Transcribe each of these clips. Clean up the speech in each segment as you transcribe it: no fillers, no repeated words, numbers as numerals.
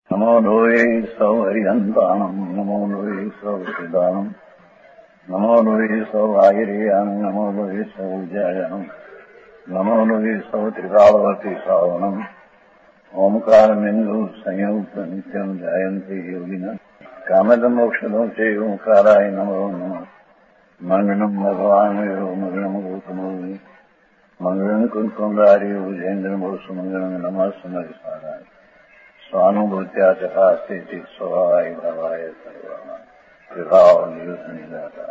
नमो लोये सौ हरिहन्ताणम् नमो लोये सौ सिदानम् नमो लोये सौ आगिर्याम् नमो लोये सौ जयनम् नमो लोये सौ त्रिकालवती सावनम् ओंकारमिन्दु संयुक्त नित्यम् जायन्ति योगिनः कामदमोक्षदो च ओंकाराय नमो नमः मङ्गलम् भगवान् मङ्गलम् गौतमो मङ्गलम् कुन्कुमधारी भुजेन्द्रमोसुमङ्गलम् नमः समरिसाराय स्वानुभूत्या चकास्ते स्वभावाय भावाय सर्वाणाम् विभाव नियुद्ध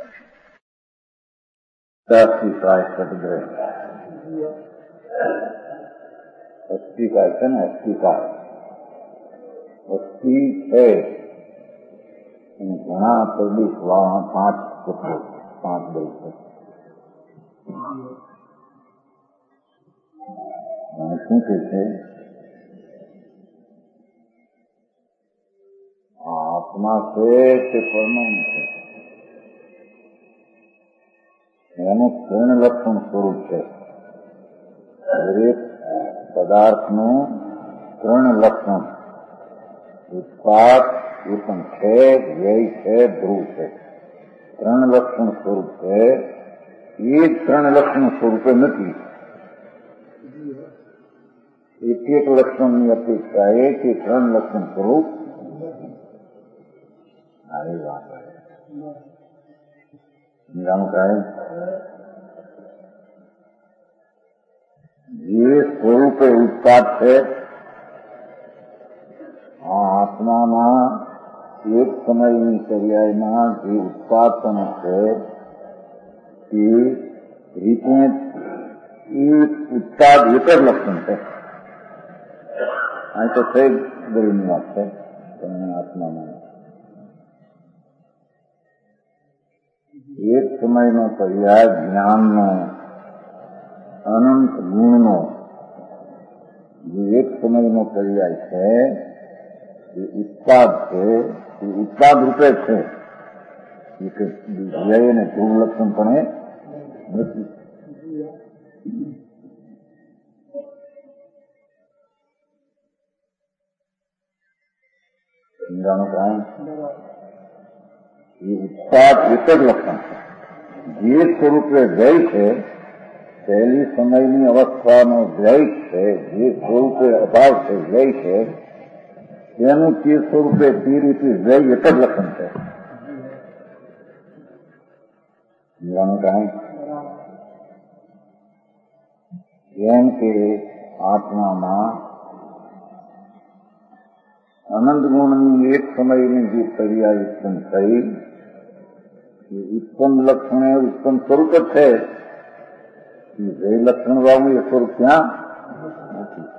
दासी प्राय सदग्रह अस्थि का है ना, अस्थि का अस्थि है घना प्रदेश वहां 5 दल શું છે आत्मा से परमाणु है એનું પૂર્ણ લક્ષણ સ્વરૂપ છે. દરેક પદાર્થનું પૂર્ણ લક્ષણ ઉત્પાદ એ પણ છે, વ્યય છે, ધ્રુવ છે. ત્રણ લક્ષણ સ્વરૂપ છે. એ જ ત્રણ લક્ષણ સ્વરૂપે નથી. એક લક્ષણની અપેક્ષા એ કે ત્રણ લક્ષણ સ્વરૂપ આવી વાત જે સ્વરૂપે ઉત્પાદ છે આ આત્માના એક સમયની પર્યાયમાં જે ઉત્પાદન છે તે રીતે એ ઉત્પાદ એક જ લક્ષણ છે. અહીં તો છે ગરીબની વાત છે આત્મામાં એક સમયનો પર્યાય જ્ઞાનનો અનંત ગુણનો જે એક સમયનો પર્યાય છે એ ઉત્પાદ છે. એ ઉત્પાદ રૂપે છે. વ્યય અને ધ્રુવ લક્ષણ પણ નથી. સમજાણું કાંઈ એ ઉત્પાદ એક જ લક્ષણ છે. જે સ્વરૂપે વ્યય છે પહેલી સમયની અવસ્થાનો વ્યય છે, જે સ્વરૂપે અભાવ છે, વ્યય છે, તેનું તે સ્વરૂપે તે રીતે વ્યય એક જ લક્ષણ છે. સમજાણું કાંઈ જેમ કે આત્મામાં અનંત ગુણની એક સમયની જે પર્યાય ઉત્પન્ન થઈ એ ઉત્પન્ન લક્ષણે ઉત્પન્ન સ્વરૂપ જ છે. એ લક્ષણ વાળું એ સ્વરૂપ ત્યાં નથી.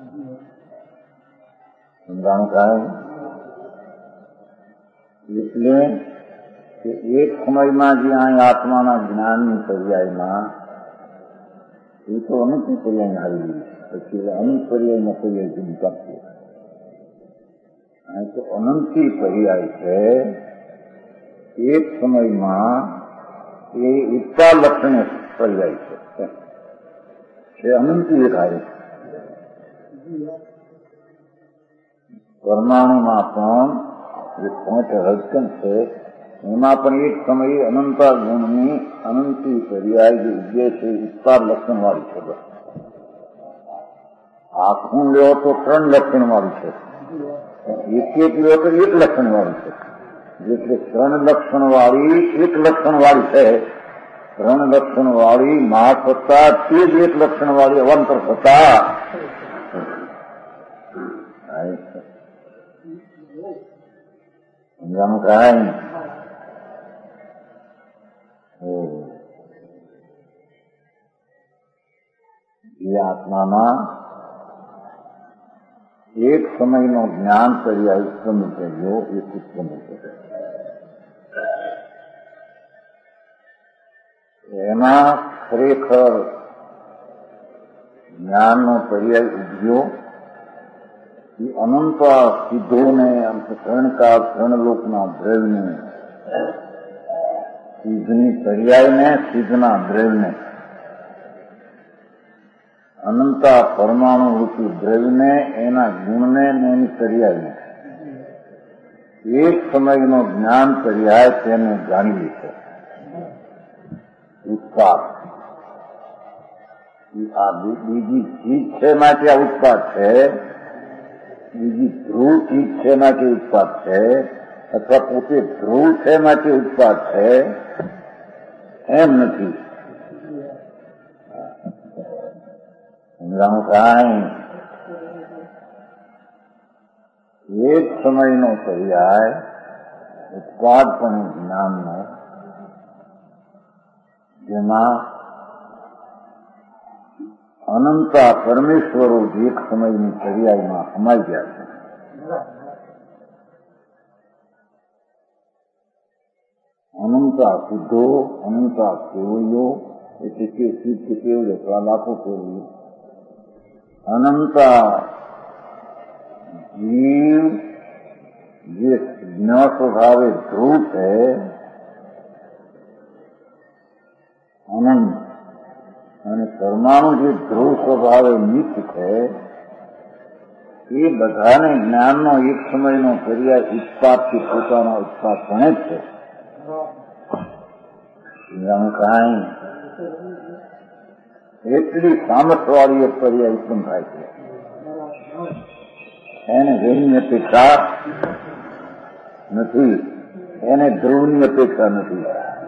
સમજાણું કાંઈ એટલે કે એક સમયમાં જે અહીં આત્માના જ્ઞાનની પર્યાયમાં એ તો અનંત પર્યાય આવી પછી અનંત પર્યાયમાં પર્યાય જુદી કાપીએ. અહીં તો અનંતી પર્યાય છે. એક સમયમાં એ ઉત્પાદ લક્ષણે પર્યાય છે. એ અનંતી એક આવે પરમાણુમાં પણ જે 5 હલચલ છે એમાં પણ એક સમયે અનંતા ગુણની અનંતી પર્યાય જે ઉદ્દેશ છે ઉત્પાદ લક્ષણ વાળી છે. આખું લ્યો તો 3 લક્ષણ વાળી છે. એક લ્યો તો 1 લક્ષણ વાળી છે. એટલે 3 લક્ષણ વાળી 1 લક્ષણ વાળી છે. 3 લક્ષણ વાળી મહાસત્તા તે જ 1 લક્ષણ વાળી અવંતર સત્તા સમજાણું કાંઈ એ આત્મામાં એક સમયનો જ્ઞાન પર્યાય ઉત્પન્ન કર્યો એ ઉત્પન્ન કર્યો. એમાં ખરેખર જ્ઞાનનો પર્યાય ઉદ્યો એ અનંત સિદ્ધોને ત્રણકાળ 3 લોકના દ્રવ્યને સિદ્ધની પર્યાયને સિદ્ધના દ્રવ્યને અનંતા પરમાણુ રૂપી દ્રવ્યને એના ગુણને ને એની પર્યાયને એક સમયનો જ્ઞાન પર્યાય તેને જાણી લીધો. ઉત્પાદ આ બીજી ચીજ છે માટે આ ઉત્પાદ છે, બીજી ધ્રુવ ચીજ છે માટે ઉત્પાદ છે, અથવા પોતે ધ્રુવ છે માટે ઉત્પાદ છે, એમ નથી. સમજાણું કાંઈ? એક સમયનો પર્યાય ઉત્પાદ પણ જ્ઞાનનો, જેમાં અનંતા પરમેશ્વરો એક સમયની પર્યાયમાં સમાઈ ગયા છે. અનંતા સિદ્ધો, અનંતા કેવલ્યો, એટલે કે સિદ્ધ કેવલ અથવા લાખો કેવલ્યો, અનંતા જીવ જે જ્ઞ સ્વભાવે ધ્રુવ છે, અનંત, અને પરમાણુ જે ધ્રુવ સ્વભાવે નિત્ય છે, એ બધાને જ્ઞાનનો એક સમયનો પર્યાય ઉત્પાદથી પોતાના ઉત્પાદ ભણે જ છે. કાંઈ એટલી સામર્થ્યવાળી એક પર્યાય ઉત્પન્ન થાય છે. એને વેણની અપેક્ષા નથી, એને ધ્રુવની અપેક્ષા નથી.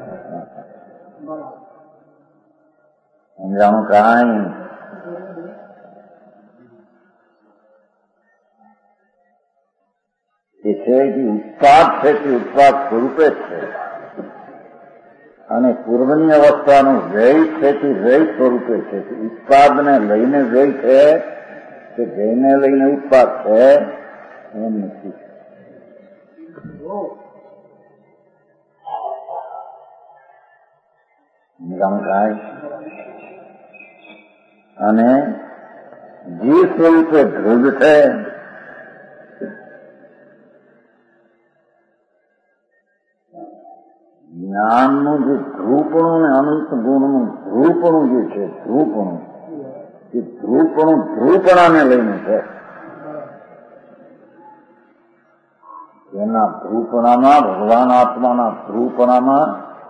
સમજાણું કાંઈ? એ છે કે ઉત્પાદ છે તે ઉત્પાદ સ્વરૂપે જ છે, અને પૂર્વની અવસ્થાનું વ્યય છે તે વ્યય સ્વરૂપે છે. ઉત્પાદને લઈને વ્યય છે કે વ્યયને લઈને ઉત્પાદ છે, એમ નથી. અને જે સ્વરૂપે ધ્રુવ છે, જ્ઞાનનું જે ધ્રુવપણું ને અનંત ગુણનું ધ્રુવપણું જે છે, ધ્રુવપણું, એ ધ્રુવપણું ધ્રુવપણાને લઈને છે. એના ધ્રુવપણામાં, ભગવાન આત્માના ધ્રુવપણામાં,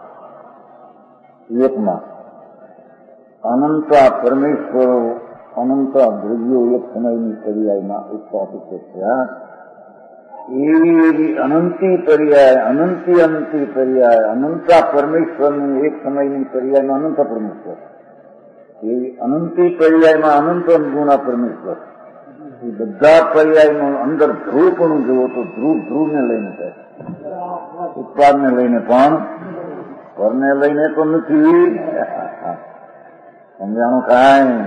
એકમાં અનંતા પરમેશ્વરો, અનંતા દ્રવ્યો એક સમયની પર્યાયમાં ઉત્પાદિત થયા. એવી અનંતી પર્યાય, અનંતી પર્યાય, અનંતા પરમેશ્વરની એક સમયની પર્યાયમાં અનંત પરમેશ્વર, એવી અનંતી પર્યાયમાં અનંત ગુણા પરમેશ્વર. એ બધા પર્યાયનું અંદર ધ્રુવપણું જુઓ તો ધ્રુવને લઈને છે, ઉત્પાદને લઈને પણ, પરને લઈને તો નથી. સમજાણું કાંઈ?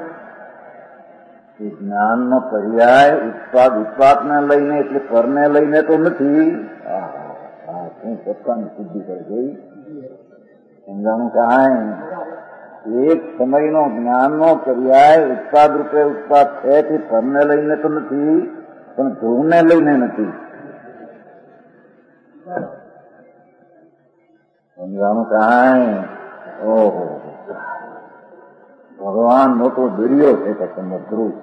જ્ઞાનનો પર્યાય ઉત્પાદને લઈને, એટલે પરને લઈને તો નથી. શું સત્તાની સિદ્ધિ કરી ગઈ? સમજાણું કાંઈ? એક સમયનો જ્ઞાનનો પર્યાય ઉત્પાદ રૂપે ઉત્પાદ છે તે પરને લઈને તો નથી, પણ ધ્રુવને લઈને નથી. સમજાણું કાંઈ? ઓહો, ભગવાન મોટો દરિયો છે કે તમે ધ્રુવ.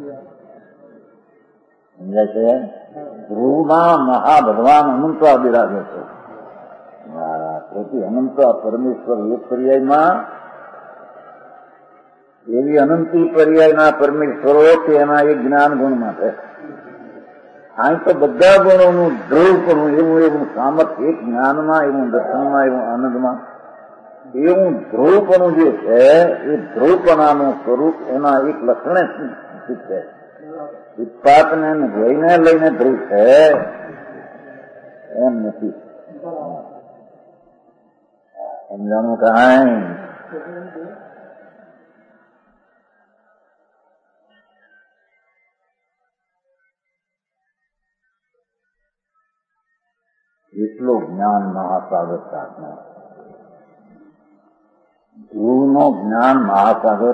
સમજાય છે? ધ્રુવમાં મહાભગવાન અનંતા બિરાજે છે. તેથી અનંતા પરમેશ્વર એક પર્યાયમાં, એવી અનંતી પર્યાયના પરમેશ્વરો કે એના એક જ્ઞાન ગુણમાં છે. અહીં તો બધા ગુણોનું ધ્રુવપણું એવું સામર્થ્ય, એક જ્ઞાનમાં, એવું દર્શનમાં, એવું આનંદમાં, એવું ધ્રુવપણું જે છે, એ ધ્રુવપણાનું સ્વરૂપ એના એક લક્ષણે છે. ઉત્પાદને વ્યયને લઈને ધ્રુવ છે એમ નથી. સમજાણું કાંઈ? એટલો જ્ઞાન મહાસાગર સાધના, ધ્રુવનો જ્ઞાન મહાસાગર,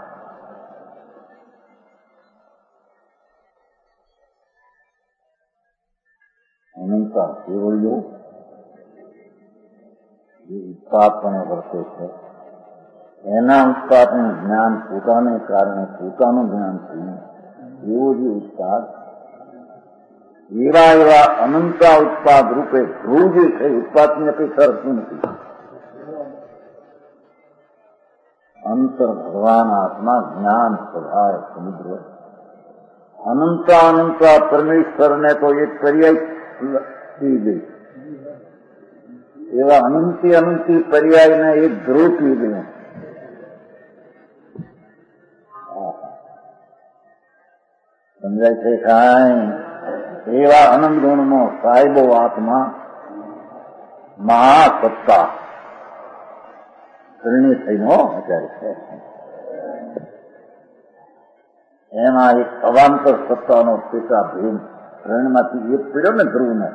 અનંતા કેવલ્યો જે ઉત્પાદપણે વર્તે છે, એના ઉત્પાદનું જ્ઞાન પોતાને કારણે પોતાનું જ્ઞાન થયું, એવો જે ઉત્પાદ એવા એવા અનંતા ઉત્પાદ રૂપે ધ્રુવ જે છે ઉત્પાદની અપેક્ષા રખતું નથી. અંતર ભગવાન આત્મા જ્ઞાન સ્વભાવ સમુદ્ર અનંતા પરમેશ્વરને તો એક પર્યાય પી ગઈ, એવા અનંતી પર્યાયને એક ધ્રુવ પી ગયું. સમજાય છે કાંઈ? એવા અનંત ગુણનો સાહેબો આત્મા મહાસત્તા પરિણિત થઈને અત્યારે છે. એમાં એક અવાંતર સત્તાનો પેટા ભેદ ત્રણમાંથી એક પીડ્યો ને ધ્રુવને,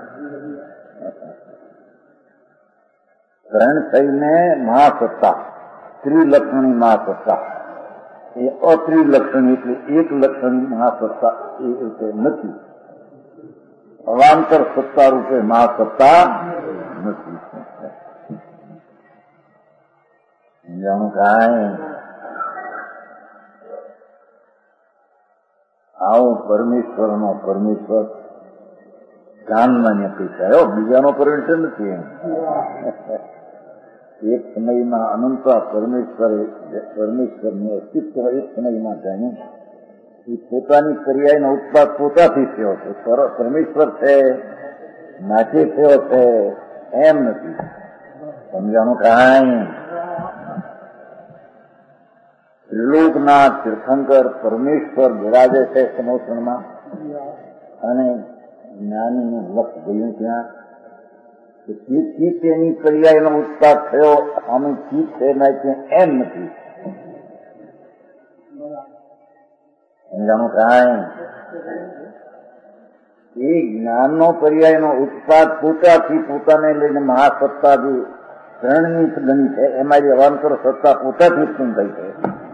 ત્રણ થઈને મહાસત્તા, ત્રિલક્ષણી મહાસત્તા. એ અત્રિલક્ષણી એટલે એક લક્ષણી મહાસત્તા એ રીતે નથી. અવાંતર સત્તા રૂપે મહાસત્તા નથી. સમજાણું કાંઈ? આવો પરમેશ્વરનો પરમેશ્વર જ્ઞાનની અપેક્ષા, બીજાનો પરિણય નથી. એક સમયમાં અનંતા પરમેશ્વરનું અસ્તિત્વ એક સમયમાં જાણ્યું. એ પોતાની પર્યાયનો ઉત્પાદ પોતાથી થયો છે. પરમેશ્વર છે નાચે થયો છે એમ નથી. સમજાણું કાંઈ? ત્રિલોકનાથ તીર્થંકર પરમેશ્વર બિરાજે છે સમોસણમાં, અને જ્ઞાનીનું લક્ષ ગયું ત્યાં. ચીજ તેની પર્યાયનો ઉત્પાદ થયો, અમે ચીજ છે એમ નથી. સમજાણું કાંઈ? એ જ્ઞાનનો પર્યાયનો ઉત્પાદ પોતાથી પોતાને લઈને મહાસત્તા જે ત્રણની ગણી છે એમાં જે અવાંતર સત્તા પોતાથી ઉત્પન્ન થઈ છે.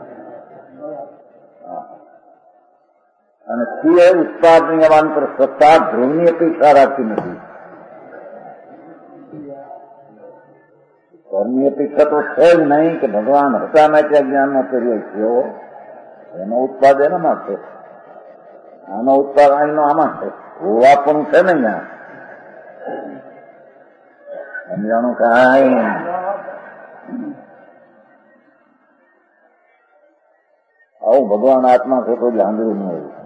અને તે ઉત્પાદની અવાંતર સત્તા ધ્રુવની અપેક્ષા રાખતી નથી. ધર્મની અપેક્ષા તો છે જ નહીં કે ભગવાન હતા ને ત્યાં જ્ઞાનનો પર્યાય થયો. એનો ઉત્પાદ એનામાં છે, આનો ઉત્પાદ અહીંનો આમાં છે. હોવા પણ છે ને ત્યાં. સમજાણું કાંઈ? આવું ભગવાન આત્મા છે તો જાણવું નહીં હોય.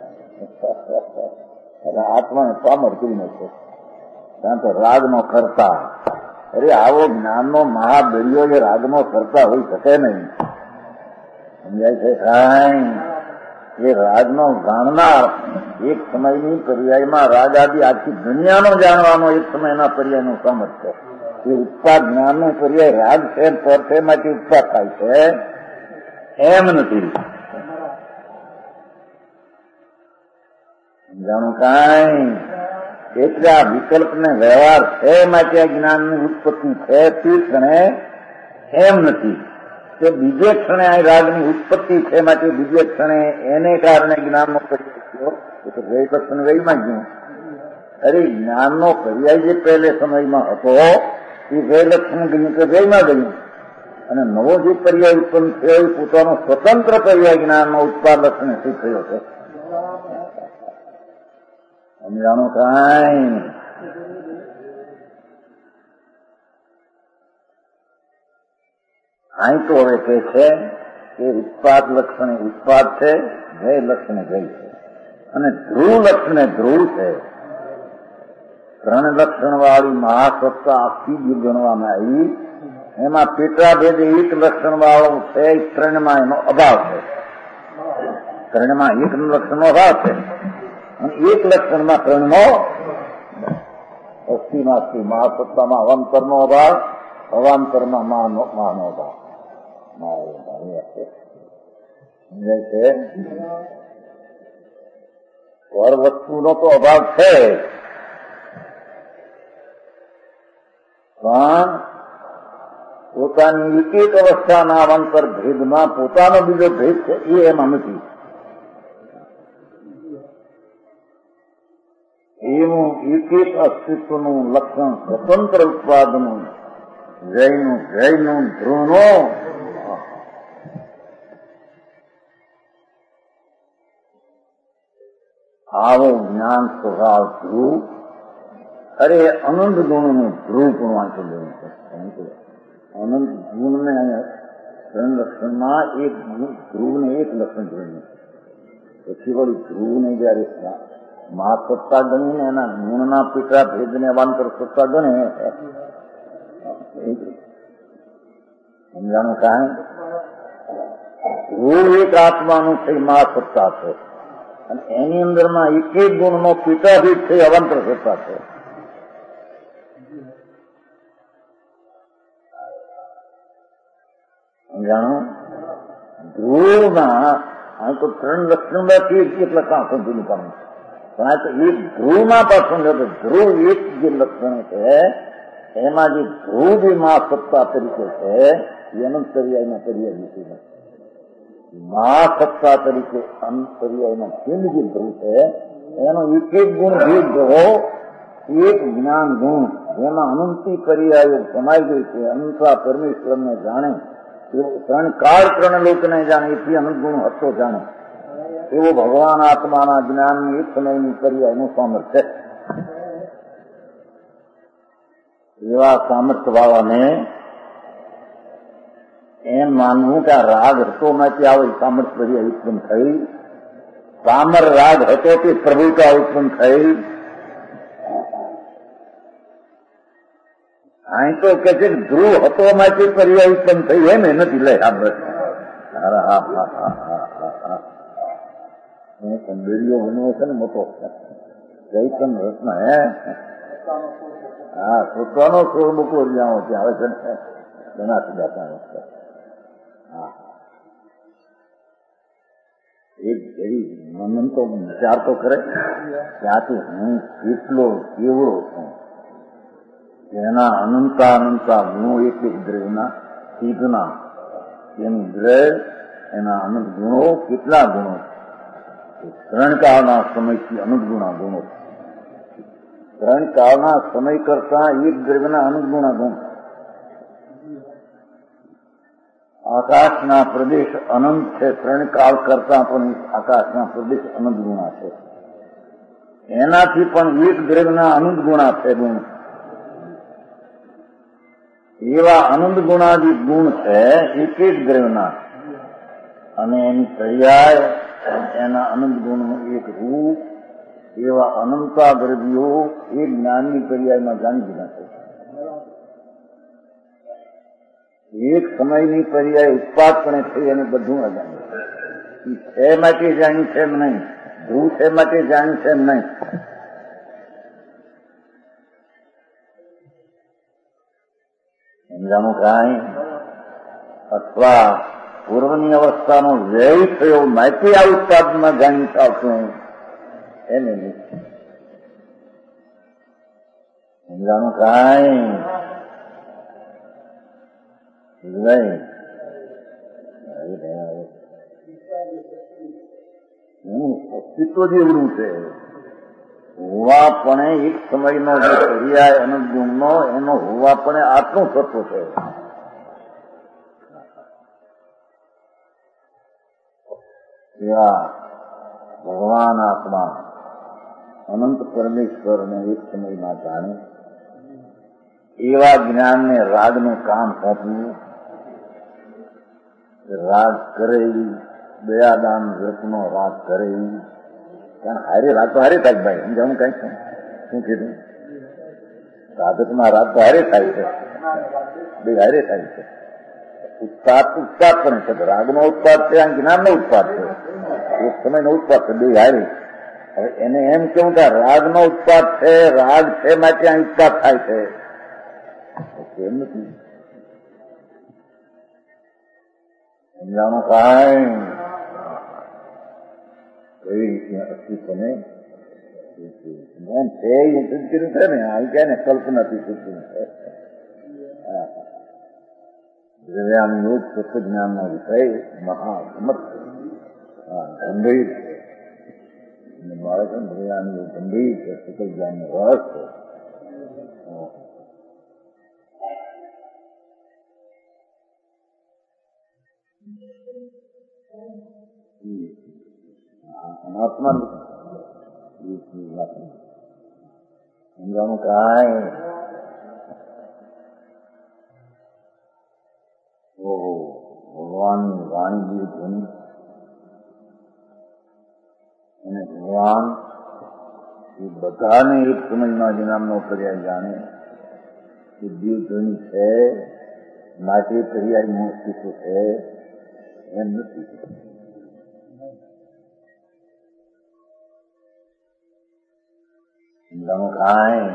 આત્માને પામર કરી નથી, કારણ કે રાગનો કરતા. અરે આવો જ્ઞાનનો મહાદરિયો એ રાગનો કરતા હોઈ શકે નહીં. સમજાય છે કાંઈ? એ રાગનો જાણનાર એક સમયની પર્યાયમાં રાગ આદિ આખી દુનિયાનો જાણવાનો એક સમયના પર્યાયનું સમજ છે. એ ઉત્પાદ જ્ઞાનનો પર્યાય રાગ છે પર છે માંથી ઉત્પાદ થાય છે એમ નથી. સમજાણું કાંઈ? એટલે આ વિકલ્પને વ્યવહાર છે માટે આ જ્ઞાનની ઉત્પત્તિ છે તે ક્ષણે એમ નથી કે બીજે ક્ષણે આ રાગની ઉત્પત્તિ છે માટે બીજે ક્ષણે એને કારણે જ્ઞાનનો પર્યાય થયો. એ તો ગઈ લક્ષણ વયમાં ગયું. અરે જ્ઞાનનો પર્યાય જે પહેલે સમયમાં હતો એ ગઈ લક્ષણ ગયું કે વયમાં ગયું, અને નવો જે પર્યાય ઉત્પન્ન થયો એ પોતાનો સ્વતંત્ર પર્યાય જ્ઞાનનો ઉત્પાદ લક્ષણે શું થયો છે. સમજાણું કાંઈ? અહીં તો હવે કે છે કે ઉત્પાદ લક્ષણે ઉત્પાદ છે, જય લક્ષણે જય છે, અને ધ્રુવ લક્ષણે ધ્રુવ છે. ત્રણ લક્ષણ વાળી મહાસત્તા આખી જ ગણવામાં આવી. એમાં પેટાભેદ એક લક્ષણ વાળો છે, ત્રણમાં એનો અભાવ છે. ત્રણમાં એક લક્ષણનો અભાવ છે અને એક લક્ષણમાં ત્રણનો અસ્થિમાંથી મહાસત્તામાં અવાંતરનો અભાવ, અવાંતરમાં મહાનો અભાવ. સમજાય છે? પર વસ્તુનો તો અભાવ છે, પણ પોતાની એક અવસ્થાના અવાંતર ભેદમાં પોતાનો બીજો ભેદ છે એ એમાં નથી. એવું એક અસ્તિત્વનું લક્ષણ સ્વતંત્ર ઉત્પાદનું જયનું ધ્રુવનું આવો જ્ઞાન સ્વભાવ ધ્રુવ. અરે અનંત ગુણનું ધ્રુવ પણ વાંચી લેવું છે. અનંત ગુણને ત્રણ લક્ષણમાં એક ધ્રુવને એક લક્ષણ જોયું. પછી વળી ધ્રુવને જયારે મા સત્તા ગણીને એના ગુણના પીઠા ભેદને અવાંતર સત્તા ગણે સમજાણું કાંઈ. ધ્રુવ એક આત્માનું છે, મા સત્તા છે, અને એની અંદરમાં એક એક ગુણનો પીઠાભેદ છે, અવાંતર સત્તા છે. સમજાણું. ધ્રુવમાં આ તો ત્રણ લક્ષણમાંથી એક લક્ષણ સંતુલિત પામે છે, પણ આ તો એક ધ્રુવમાં પાછું ધ્રુવ એક જે લક્ષણ છે એમાં જે ધ્રુવ જે મા સત્તા તરીકે છે એ અનંત પર્યાયના પર્યાય નથી. મા સત્તા તરીકે અનંત પર્યાયના ચિહ્ન જે ધ્રુવ છે એનો એક એક ગુણ ભેદ જોવો, એક જ્ઞાન ગુણ જેમાં અનંતી પર્યાયો સમાઈ ગઈ છે. અનંતા પરમેશ્વરને જાણે, ત્રણ કાળ ત્રણ લોકને જાણે, એથી અનંત ગુણ હતો જાણે એવો ભગવાન આત્માના જ્ઞાનની એક સમયની પર્યાયનું સામર્થ્ય. એવા સામર્થ્ય વાળાને એમ માનવું કે આ રાગ હતો માંથી આવો સામર્થ્ય પર્યાય ઉત્પન્ન થઈ. પામર રાગ હતો તે પ્રભુતા ઉત્પન્ન થઈ. અહીં તો કે છે ધ્રુવ હતો માંથી પર્યાય ઉત્પન્ન થઈ, એમ એ નથી. લે કંડેરીઓ બન્યો છે ને મોટો જૈતન રત્ન. હા, પોતાનો સોળ મૂકો જ્યાં આવે છે ને ઘણા સુધાતા. હા, એક એવી મનન તો વિચાર તો કરે ત્યાંથી હું કેટલો કેવડો છું. જેના અનંતા ગુણો એક એક દ્રવ્યના સીધના એનું દ્રવ્ય એના અનંત ગુણો કેટલા ગુણો. ત્રણ કાળના સમયથી અનંત ગુણા ગુણો. ત્રણ કાળના સમય કરતા એક દ્રવ્યના અનંત ગુણા ગુણ. આકાશના પ્રદેશ અનંત છે, ત્રણ કાળ કરતા પણ આકાશના પ્રદેશ અનંત ગુણા છે. એનાથી પણ એક દ્રવ્યના અનંત ગુણા છે ગુણ. એવા અનંત ગુણાદિક ગુણ છે એક એક દ્રવ્યના, અને એની પર્યાય એના અનંત ગુણનું એક રૂપ. એવા અનંતા દ્રવ્યો એ જ્ઞાનની પર્યાયમાં જાણી દીધા છે. એક સમયની પર્યાય ઉત્પાદપણે થઈ અને બધું અજાણ્યું છે માટે જાણ્યું છે એમ નહીં, ધ્રુવ છે માટે જાણ્યું છે એમ નહીં. સમજાણું કાંઈ. અથવા પૂર્વની અવસ્થાનો વ્યય થયો માહિતી આ ઉત્પાદનમાં જાણી આવતું એને સમજાણું કાંઈ. અસ્તિત્વ જેવડું છે હોવાપણે એક સમયનો જે પર્યાય અનંત ગુણનો એનો હોવાપણે આટલું તત્વ છે. એવા ભગવાન આત્મા અનંત પરમેશ્વરને એક સમયમાં જાણે એવા જ્ઞાનને રાગનું કામ સોંપવું. રાગ કરે દયાદાન વ્રતનો રાગ કરે. કારણ હારે રાગ તો હારે થાય ભાઈ. સમજાવું કઈ છે શું કીધું? સાધકમાં રાગ તો હારે થાય છે, બે હારે થાય છે. ઉત્પાદ પણ છે, રાગનો ઉત્પાદ છે, જ્ઞાનનો ઉત્પાદ છે, એક સમયનો ઉત્પાદ છે, બે હારે. હવે એને એમ કેવું કે રાગનો ઉત્પાદ છે, રાગ છે માટે આ ઉત્પાદ થાય છે એમ નથી. સમજાણું કાંઈ. કઈ રીતે અસ્તિત્વને એમ છે એ સૂચિત છે ને, આવી જાય ને કલ્પનાથી સૂચિત છે. દ્રવ્યાન યોગ તત્વજ્ઞાનનો વિષય મહાસમર્થ ગંભીર છે. બાળક દ્રવ્યાન યોગ ગંભીર છે, તત્વજ્ઞાનનો રસ છે. અનાત્મા સમજાણું કાંઈ ઓહો ભગવાનની વાણી જેવી ધ્વનિ અને ભગવાન એ બધાને એક સમયમાં જ નામનો પર્યાય જાણે એ દિવ્ય ધ્વનિ છે માટે પર્યાય મૂર્તિ છે એમ નથી. સમજાણું કાંઈ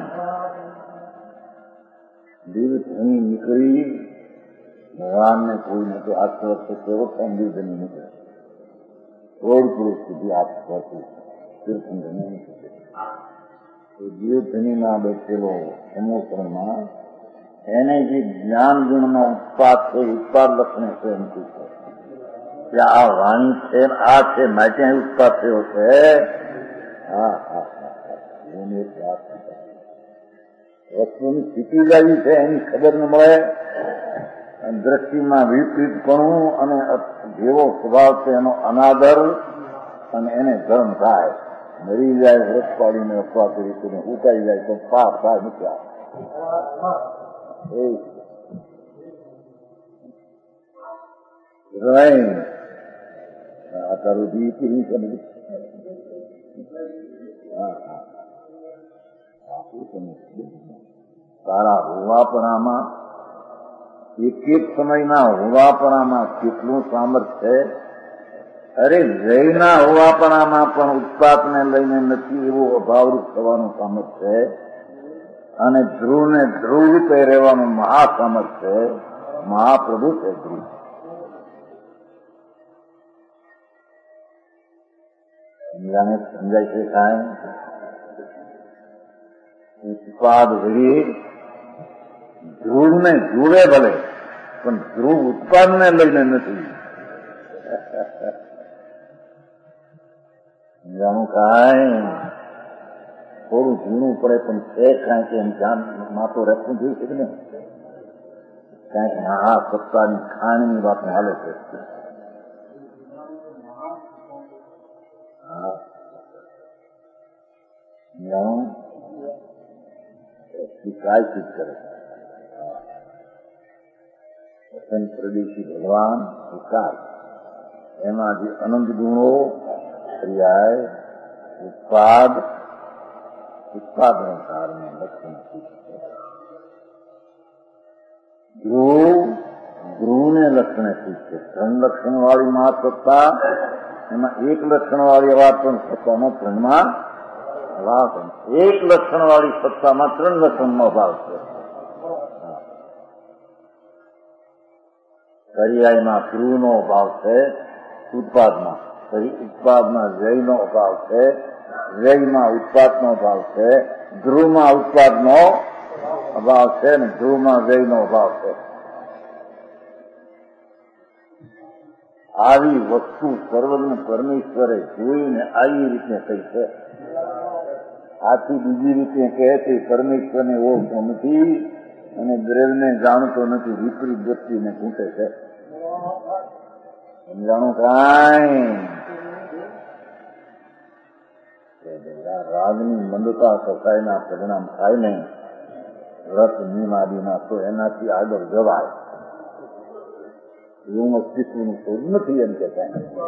દિવ્ય ધ્વનિ નીકળી ભગવાનને કોઈને તો હાથ વર્ષે કેવો થાય દિવ્ય ધ્વનિ નીકળે રોડ પુરુષ સુધી હાથ વર્ષું તીર્થંકર દિવ્ય ધ્વનિમાં બેઠેલો સમોસરમાં એને જે જ્ઞાન ગુણનો ઉત્પાદ છે ઉત્પાદ લક્ષણે છે એમ પૂછે કે આ વાણી છે આ છે માટે ઉત્પાદ થયો છે. હા હા એની એક વાત વસ્તુની સ્થિતિ લાવી છે એની ખબર ન મળે. દ્રષ્ટિમાં વિપરીતપણું અને જેવો સ્વભાવ છે એનો અનાદર અને એને ધર્મ થાય. મરી જાય વ્રત પાડીને અપવા કરી ઉકાઈ જાય તો પાપ થાય નથી. આ તારું જીવ કેવી સમજ તારા હોવાપણામાં એક એક સમયના હોવાપણામાં કેટલું સામર્થ્ય છે. અરે જયના હોવાપણામાં પણ ઉત્પાદને લઈને નથી એવો અભાવરૂપ થવાનું સામર્થ્ય છે અને ધ્રુવને ધ્રુવ રૂપે રહેવાનું મહાસામર્થ્ય છે. મહાપ્રભુ છે ધ્રુવ. સમજાય છે કાંઈ ઉત્પાદ ઘડી ધ્રુવને જોડે ભલે પણ ધ્રુવ ઉત્પાદને લઈને નથી. સમજાણું કાંઈ થોડું ઝીણું પડે પણ છે કાંઈ કે એમ જાન માતો રહેતું જોયું છે કે નહીં કાંઈક હા સત્તાની ખાણની વાત હાલે છે. સમજાણું પ્રાયશ્ચિત કરે વસંત પ્રદેશી ભગવાન વિકાર એમાં જે અનંત ગુણો પર્યાય ઉત્પાદન કારણે લક્ષણ ધ્રુવને લક્ષણે શીખશે. ત્રણ લક્ષણ વાળી મહાસત્તા એમાં એક લક્ષણ વાળી અવાજ પણ સત્તામાં ત્રણમાં અભાવ છે. એક લક્ષણ વાળી સત્તામાં ત્રણ લક્ષણનો અભાવ છે. પર્યાયમાં ધ્રુવનો અભાવ છે ઉત્પાદમાં, ઉત્પાદમાં જયનો અભાવ છે, જયમાં ઉત્પાદનો અભાવ છે, ધ્રુવમાં ઉત્પાદનો અભાવ છે અને ધ્રુવમાં જયનો અભાવ છે. આવી વસ્તુ સર્વજ્ઞ પરમેશ્વરે જોઈને આવી રીતે કહી છે. આથી બીજી રીતે કહે છે પરમેશ્વરને ઓળખતો નથી અને દ્રવ્યને જાણતો નથી, વિપરીત દ્રષ્ટિને ઘૂંટે છે. સમજાણું કાંઈ રાગની મંદતા સફાઈના પરિણામ થાય ને વ્રત નિયમાદિના તો એનાથી આગળ જવાય એવું અસ્તિત્વનું શોધ નથી એમ કહેતા.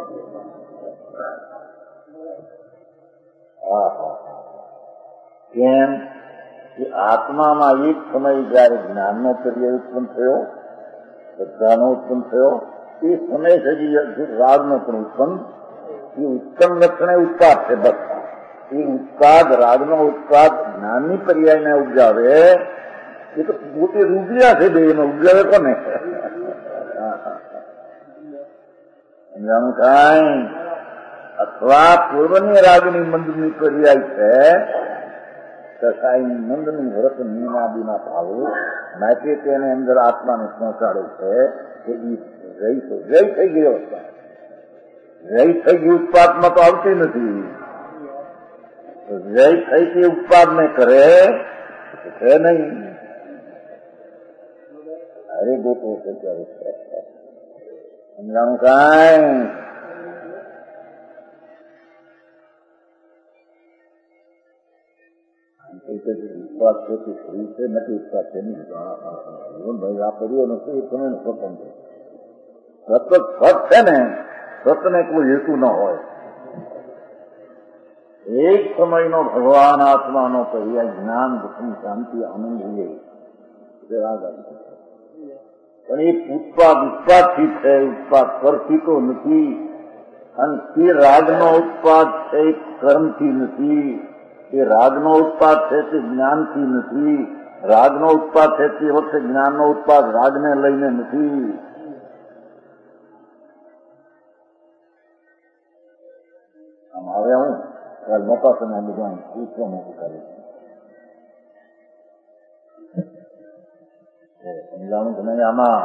કેમ કે આત્મામાં એક સમય જયારે જ્ઞાનનો પર્યાય ઉત્પન્ન થયો, શ્રદ્ધાનો ઉત્પન્ન થયો, એ સમય સુધી રાગનો પણ ઉત્પન્ન, એ ઉત્તમ લક્ષણે ઉત્પાદ છે. બસ એ ઉત્પાદ રાગનો ઉત્પાદ જ્ઞાનની પર્યાયને ઉપજાવે એ તો પોતે રૂપિયા છે. બે એમાં ઉપજાવે કોને? સમજાણું કાંઈ? અથવા પૂર્વની રાગની મંદની પર્યાય છે કસાઈની મંદની વ્રત નિયમાદિના ભાવો માટે તેને અંદર આત્માને પહોંચાડે છે કે જય થઈ ગયો. જય થઈ ગઈ ઉત્પાદમાં તો આવતી નથી. જય થઈ કે ઉત્પાદને કરે છે નહીં. અરે ગોતો છે ત્યારે છે. સમજાણું કાંઈ? ઉત્પાદ છે તે શરીર છે, નથી ઉત્પાદ છે નહીં. ભાઈ આ કર્યો નથી એ તમે સ્વતંત્ર સતત સત છે ને, સતને કોઈ હેતુ ન હોય. એક સમયનો ભગવાન આત્માનો પર્યાય જ્ઞાન, સુખ, શાંતિ, આનંદ જોઈએ પણ એ ઉત્પાદથી છે, ઉત્પાદ પરથી તો નથી. અને તે રાગનો ઉત્પાદ છે એ કર્મથી નથી, એ રાગનો ઉત્પાદ છે તે જ્ઞાનથી નથી, રાગનો ઉત્પાદ છે તે વખતે જ્ઞાનનો ઉત્પાદ રાગને લઈને નથી. આમ હવે હું મોટા સમય બધા પૂછવા નથી કરે સમજાણું કે નહીં.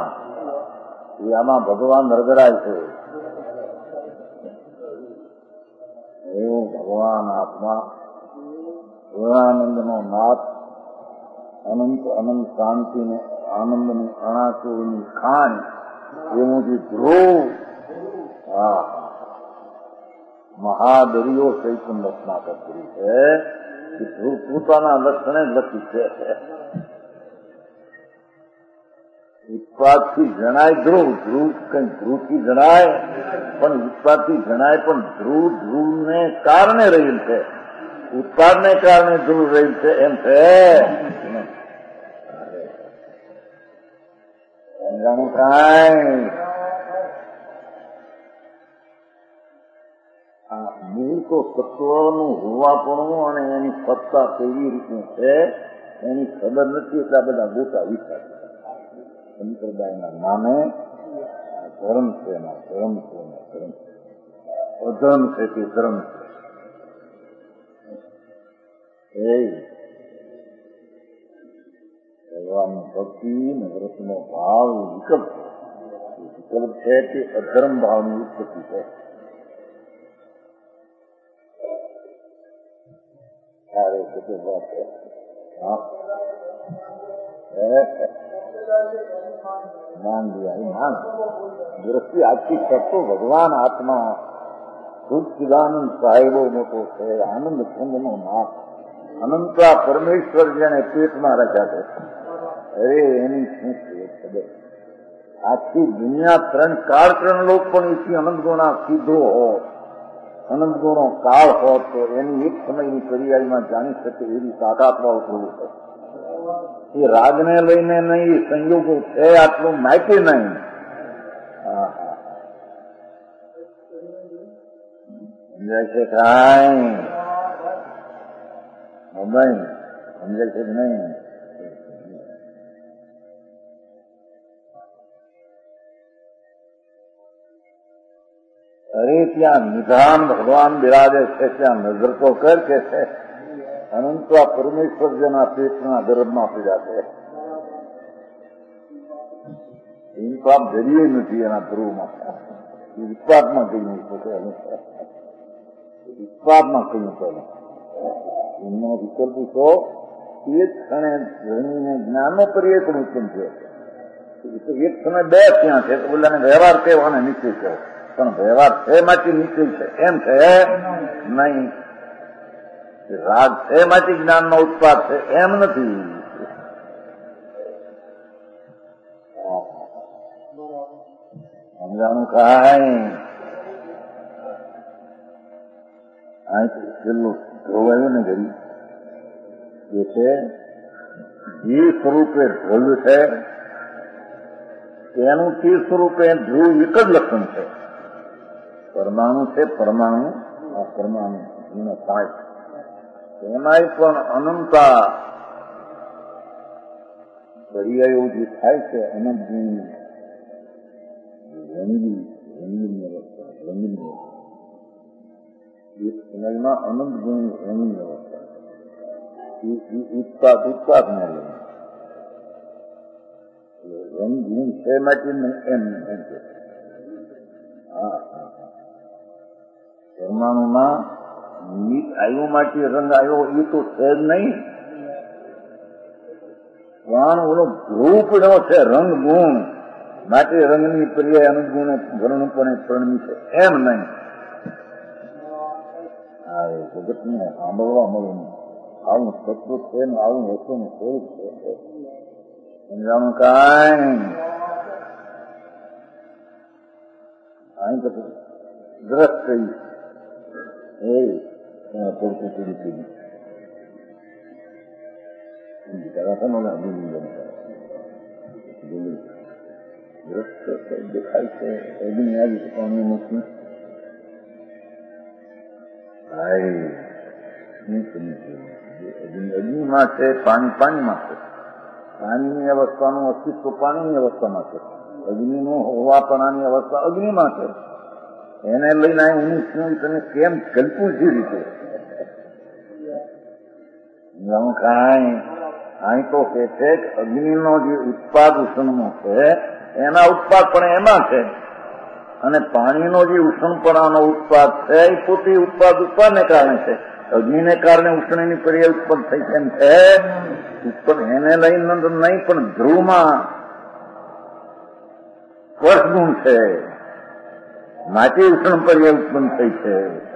આમાં ભગવાન રગડાય છે. એવું ભગવાન આત્મા પૂર્ણાનંદનો નાથ, અનંત અનંત શાંતિને આનંદની અણાચોની ખાણ, એવું જે ધ્રુવ મહાદરિયો ચૈતન્ય રચના કરી છે. ધ્રુવ પોતાના લક્ષણે લખી છે. ઉત્પાદથી જણાય ધ્રુવ, ધ્રુવ કઈ ધ્રુવથી જણાય પણ ઉત્પાદથી જણાય પણ ધ્રુવ ધ્રુવને કારણે રહેલ છે, ઉત્પાદને કારણે ધ્રુવ રહેલ છે એમ છે. સમજાણું કાંઈ? મૂળ તો તત્વનું હોવાપણું અને એની સત્તા કેવી રીતની છે એની ખબર નથી. એટલા બધા મોટા વિચાર સંપ્રદાયના નામે ધર્મ છે, ધર્મ છે, ધર્મ છે, અધર્મ છે કે ધર્મ છે. ભગવાનની ભક્તિ ને વ્રતનો ભાવ વિકલ્પ છે કે અધર્મ ભાવની ઉત્પત્તિ છે. દ્રષ્ટિ આખી કરતો ભગવાન આત્મા સચ્ચિદાનંદ સાહેબો મોટો છે, આનંદ ખંડનો નાથ, અનંતા પરમેશ્વર જેને પેટમાં રાખ્યા છે. અરે એની શું છે ખબર? આખી દુનિયા ત્રણ કાળ ત્રણ લોક પણ એથી અનંત ગુણા સીધો હોત, અનંત ગુણો કાળ હોત તો એની એક સમયની પર્યાયમાં જાણી શકે એવી તાકાતવાળો પ્રભુ છે. એ રાગને લઈને નહીં, સંયોગો છે આટલું માહિતી નહીં. સમજાય છે કાંઈ? સમજાય છે કે નહીં? અરે ત્યાં નિધાન ભગવાન બિરાજે છે, ત્યાં નજર તો કર કે છે અનંત પરમેશ્વર જેના પેટના ગર્ભમાં પીડા છે. એમ તો આપ જરીએ નથી એના ધ્રુવમાં. ઉત્પાદમાં કહ્યું ઉત્પાદમાં કહ્યું પહેલા એમનો વિકલ્પ પૂછો એક ક્ષણે ધણીને જ્ઞાનનો પર્યાય પણ ઉત્પન્ન થયો. એક સમય બે ત્યાં છે તો બોલાને વ્યવહાર કહેવાને નિશ્ચય છે, પણ વ્યવહાર છે માંથી નિશ્ચય છે એમ છે નહીં. રાગ છે માંથી જ્ઞાનનો ઉત્પાદ છે એમ નથી. સમજાણું કાંઈ? અહીંથી છેલ્લું ધોવાયું ને ઘડી એ છે જે સ્વરૂપે ધ્રુવ છે તેનું તે સ્વરૂપે ધ્રુવ એક જ લક્ષણ છે. પરમાણુ છે, પરમાણુ આ પરમાણુ થાય એમાંય પણ અનંતા પર્યાયો જે થાય છે અનંત ગુણની રંગીન અવસ્થા, રંગીન અવસ્થા એક સમયમાં અનંત ગુણની રંગીન અવસ્થા ઉત્પાદ ને લઈને રંગીન છે માટે એમ છે. પરમાણુમાં આવ્યો માટે રંગ આવ્યો એ તો છે જ નહીં, પણ ઓલો ધ્રુવ પડ્યો છે રંગ ગુણ માટે રંગની પર્યાય અનંત ગુણે વર્ણપણે પરણમી છે એમ નહીં. જગતને સાંભળવા મળે નહીં. આવું તત્વ છે ને આવું વસ્તુનું સ્વરૂપ છે. સમજાણું કાંઈ અહીં તો દ્રષ્ટ થઈ એ પડતું પૂરી થઈ દેખાય છે અગ્નિ આવી પાણી નથી. અગ્નિમાં છે, પાણીમાં છે. પાણીની અવસ્થાનું અસ્તિત્વ પાણીની અવસ્થામાં છે. અગ્નિનું હોવાપણાની અવસ્થા અગ્નિમાં છે. એને લઈને હું શું તમે કેમ કલ્પું છે રીતે કાંઈ અહીં તો કે છે કે અગ્નિનો જે ઉત્પાદ ઉષ્ણમાં છે એના ઉત્પાદ પણ એમાં છે, અને પાણીનો જે ઉષ્ણપણાનો ઉત્પાદ છે એ પોતે ઉત્પાદને કારણે છે. અગ્નિને કારણે ઉષ્ણની પર્યાય ઉત્પન્ન થઈ કેમ છે ઉત્પન્ન એને લઈને નહીં, પણ ધ્રુવમાં સ્પર્શગુણ છે માટે ઉષ્ણ પર્યાય ઉત્પન્ન થઈ છે.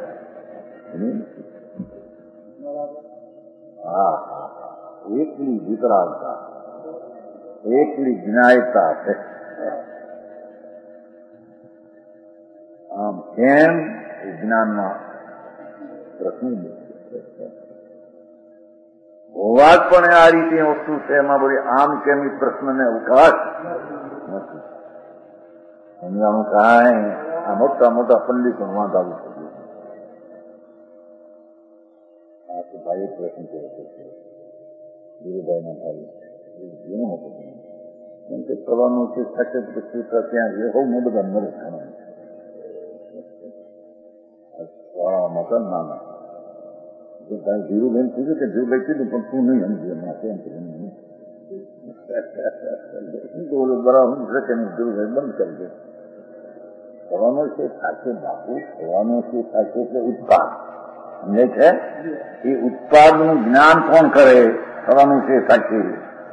હા, એકલી વિકરાળતા, એકલી જ્ઞાયતા છે. આમ કેમ એ જ્ઞાનમાં પ્રશ્ન હોવા જ પણ આ રીતે વસ્તુ છે, એમાં બધી આમ કેમ એ પ્રશ્નને અવકાશ નથી. સમજાવું કાંઈ આ મોટા મોટા પંડિતો વાંધ આવી શકે. આ તો ભાઈ પ્રશ્ન કર્યો છે ગુરુભાઈ ના ભાઈ એનો મોટો કેમ કે કરવાનું છે સાથે સૂત્ર ત્યાં જે હોવ ને બધા મરે મકાન નાના ધીરુભાઈ કીધું કે ધીરુભાઈ કીધું પણ તું નહીં સમજી એમાં કેમ બોલું બરાબર છે કે ધીરુભાઈ બંધ કરી દે. થવાનું છે સાથે બાપુ, થવાનું છે સાથે એટલે ઉત્પાદ સમજે છે. એ ઉત્પાદનું જ્ઞાન કોણ કરે? થવાનું છે સાચી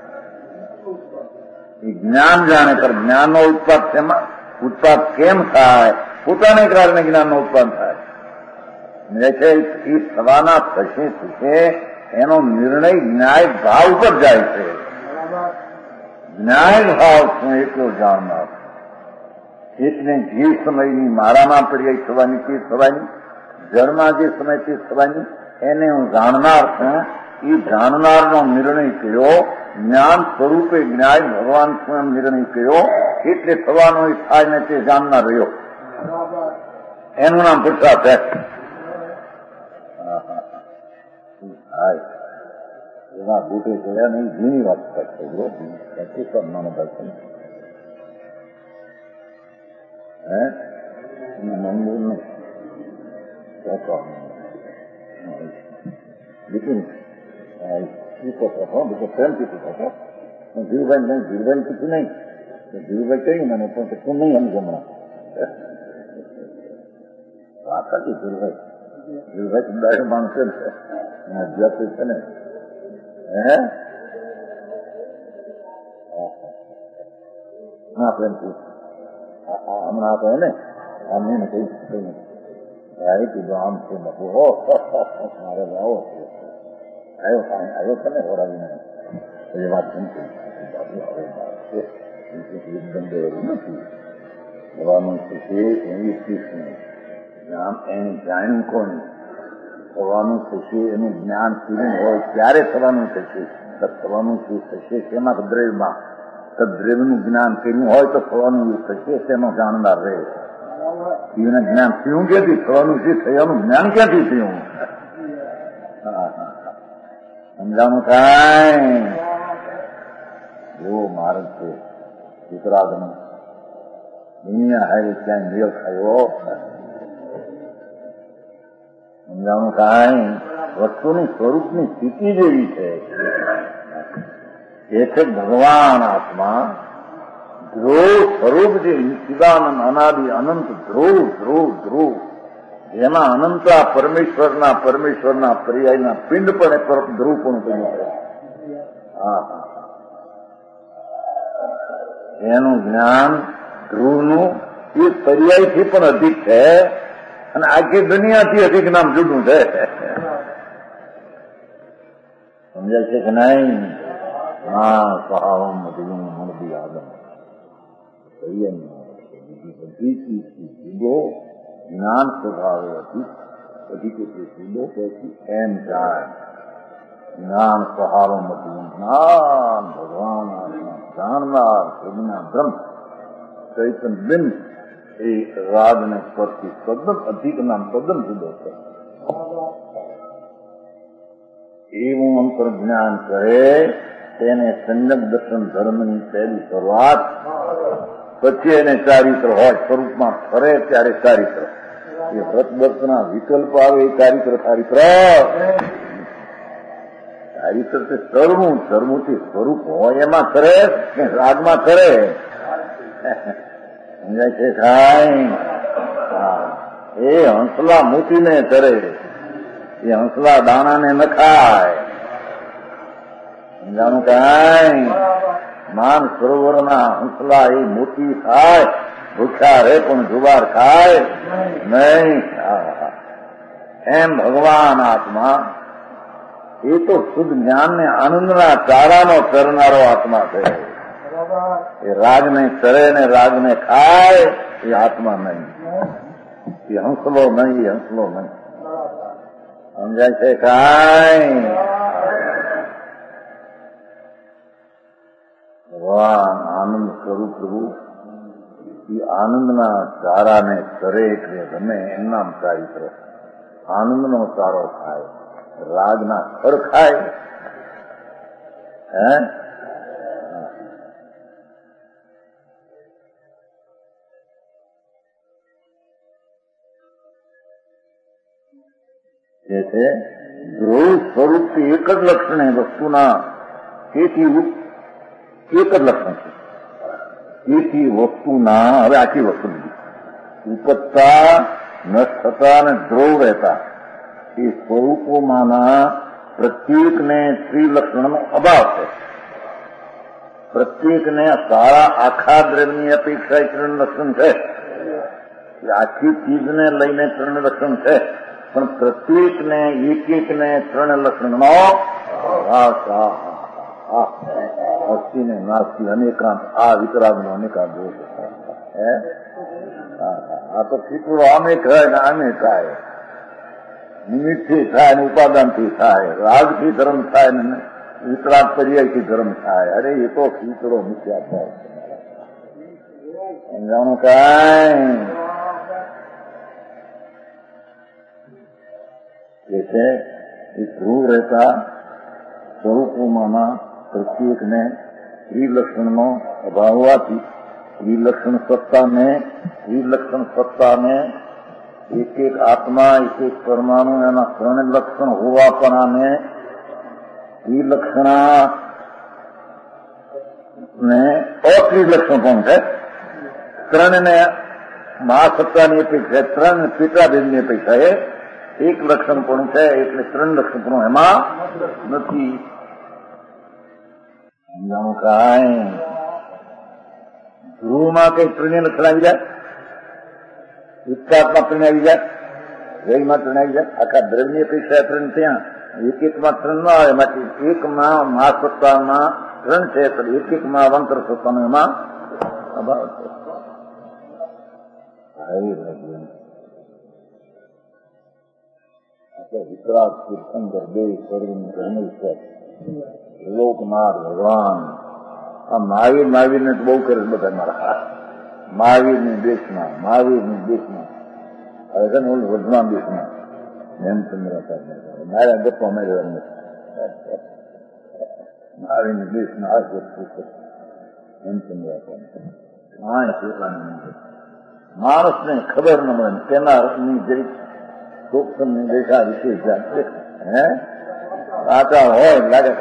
એ જ્ઞાન જાણે કર. જ્ઞાનનો ઉત્પાદ શેમાં? ઉત્પાદ કેમ થાય? પોતાને કારણે જ્ઞાનનો ઉત્પાદ થાય. સમજે છે એ થવાના થશે થશે એનો નિર્ણય ન્યાય ભાવ ઉપર જાય છે. ન્યાય ભાવ શું એટલો જાણનાર એટલે જે સમયની મારામાં પર્યાય થવાની તે થવાની, જળમાં જે સમય તે થવાની એને હું જાણનાર છું. એ જાણનારનો નિર્ણય કર્યો, જ્ઞાન સ્વરૂપે જ્ઞાય ભગવાન સ્વયં નિર્ણય કર્યો એટલે થવાનો એ થાય ને તે જાણનાર રહ્યો. એનું નામ પુરુષાર્થ છે. એના બુટે ગયા નહીં જૂની વાત કરશે નાનો ભાઈ મંદિર નહીં લેકિન પ્રેમથી પૂછો છો ધીરુભાઈ નહીં, ધીરુભાઈ પૂછ્યું નહીં, ધીરુભાઈ કહ્યું મને પણ તું નહીં સમજ હમણાં વાત હતી. ધીરુભાઈ ડાયરેક્ટ માણસે અભ્યાસ છે ને ના પ્રેમ પૂછ હમણાં આપણે ને આમ નહીં કઈ કીધું આમ છે હો મારે આવો આવ્યો છે ને હોરાવીને એ વાત નથી. થવાનું થશે એની જ્ઞાન એને જાણ્યું કોણ? થવાનું થશે એનું જ્ઞાન પીવું હોય ત્યારે થવાનું થશે. થવાનું શું થશે તેમાં દ્રવ્યમાં દ્રવ્યનું જ્ઞાન કર્યું હોય તો થવાનું એવું થશે તેનો જાણનાર રહે. એના જ્ઞાન પીવું ક્યાંથી? થવાનું છે થયાનું જ્ઞાન ક્યાંથી પીવું? સમજાવું કાંઈ એવો માર્ગ છે ઉત્તરાગનો. દુનિયા હારે ક્યાંય મેળ ખાયો સમજાવું કાંઈ? વસ્તુની સ્વરૂપની સ્થિતિ જેવી છે એ છે ભગવાન આત્મા ધ્રુવ સ્વરૂપ જે ચિદાનંદ અનાદિ અનંત ધ્રુવ ધ્રુવ ધ્રુવ જેમાં અનંતા પરમેશ્વરના પર્યાયના પિંડ પણ ધ્રુવ પણ કહ્યું છે. એનું જ્ઞાન ધ્રુવનું એ પર્યાયથી પણ અધિક છે અને આખી દુનિયાથી અધિક નામ જુદું છે. સમજાય છે કે નહીં? હા, સ્વભાવમ મધુમ મનથી આગમ બીજી બધી ચીજથી જુદો જ્ઞાન સ્વભાવે હતી. પછી કે જુદો પછી એમ જાય જ્ઞાન સ્વભાવમ મધુમ જ્ઞાન ભગવાન જાણનાર પ્રજ્ઞા બ્રહ્મ ચૈતન બિંબ એ રાગને પરથી તદ્દન અધિક નામ તદ્દન જુદો છે. એવું અંતર જ્ઞાન કરે તેને સંયમ દર્શન ધર્મની પહેલી શરૂઆત. પછી એને ચારિત્ર હોય, સ્વરૂપમાં ફરે ત્યારે ચારિત્ર. એ વ્રતબર્તના વિકલ્પ આવે એ ચારિત્ર તે ધર્મથી સ્વરૂપ હોય એમાં કરે કે રાગમાં કરે? સમજાય છે કાંઈ? એ હંસલા મૂકીને કરે, એ હંસલા દાણાને ન ખાય. સમજાનું કાંઈ? માન સરોવરના હંસલા એ મોતી ખાય, ભૂખ્યા રે પણ જુવાર ખાય નહીં. એમ ભગવાન આત્મા એ તો શુદ્ધ જ્ઞાનને આનંદના ચારાનો કરનારો આત્મા છે. એ રાગને ચરે ને રાગને ખાય એ આત્મા નહીં, એ હંસલો નહીં. સમજાય છે કાંઈ? ભગવાન આનંદ સ્વરૂપ પ્રભુ એ આનંદના ચારાને ચરે એટલે ગમે એમના ચારિત્ર. આનંદનો ચારો ખાય, રાગના ખડ ખાય. જે છે ધ્રુવ સ્વરૂપથી એક જ લક્ષણ એ વસ્તુના, તેથી એક જ લક્ષણ છે. તેથી વસ્તુના, હવે આખી વસ્તુ ઉપજતા, નષ્ટ થતા અને ધ્રુવ રહેતા એ સ્વરૂપોમાંના પ્રત્યેકને ત્રિલક્ષણનો અભાવ છે. પ્રત્યેકને સારા આખા દ્રવ્યની અપેક્ષા ત્રણ લક્ષણ છે. આખી ચીજને લઈને ત્રણ લક્ષણ છે, પણ પ્રત્યેકને એકને ત્રણ લક્ષણનો હસ્તીને નાસ્તી અનેકાંત આ વિતરાગનો અનેકાંત દોષ. આ તો ચિત્રો આમે થાય ને આમે થાય, નિમિત્તથી થાય ને ઉપાદાનથી થાય, રાગથી ધર્મ થાય ને વિતરાગ પર્યાયથી ધર્મ થાય. અરે એ તો ચિત્રો મિથ્યા થાય. સમજાણું કાંઈ? એ છે એ ધ્રુવ રહેતા સ્વરૂપોમાંના પ્રત્યેકને ત્રિલક્ષણનો અભાવ હોવાથી ત્રિલક્ષણ સત્તાને એક એક આત્મા, એક પરમાણુ એના ત્રણ લક્ષણ હોવા પણ આને ત્રિલક્ષણા ને અત્રિલક્ષણ પણ છે. ત્રણને મહાસત્તાની અપેક્ષા, ત્રણ પિતાભેદની અપેક્ષા એ એક લક્ષણ પણ છે, એટલે ત્રણ લક્ષણ પણ એમાં નથી. સમજાણું કાંઈ? ધ્રુવમાં કઈ ત્રણેય લક્ષણ આવી જાય, ઉત્કાતમાં ત્રણ આવી જાય, જયમાં ત્રણ આવી જાય. આખા દ્રવ્યની અપેક્ષા ત્રણ ત્યાં એકમાં ત્રણ ન આવે. માટે એકમાં મહાસત્તામાં ત્રણ છે, પણ એકમાં અવંતર સત્તાનો એમાં અભાવ છે. વિતરાગ તીર્થંકર બે સ્વર્ગની પરમેશ્વર લોકનાથ ભગવાન આ મહાવીરને બહુ કરે બધા મારા મહાવીરની દેશમાં હવે છે ને ઓલું વર્ધમાન દેશમાં હેમચંદ્ર મારા ગપ્પા માર્યા મહાવીરની દેશમાં આ પુસ્તક હેમચંદ્ર માણસને ખબર ન મળે તેનાની જરીક સૂક્ષ્મની દેખા વિશે સાચા હોય લાગે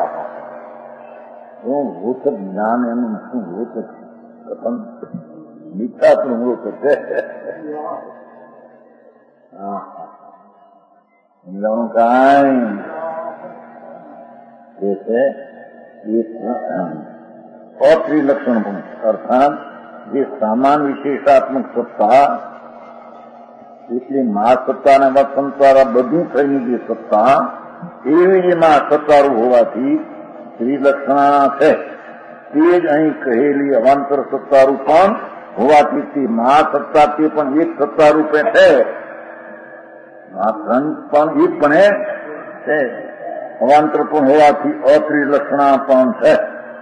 શું ભૂત જ્ઞાન એનું શું ભૂત કથન મિથ્યાત્મક મૃત છે. સમજાણું કાંઈ? એ છે અત્રિલક્ષણ પણ, અર્થાત જે સામાન વિશેષાત્મક સત્તા એટલે મહાસત્તા અને વસંત દ્વારા બધું થઈને જે સત્તા એવી એમાં સત્તારૂ હોવાથી શ્રીલક્ષણા છે તે જ અહીં કહેલી અવાંતર સત્તારૂ પણ હોવાથી તે મહાસત્તા તે પણ એક સત્તા રૂપે છે, મહાગ્રંથ પણ એક પણ છે, અવાંતર પણ હોવાથી અત્રિલક્ષણા પણ છે.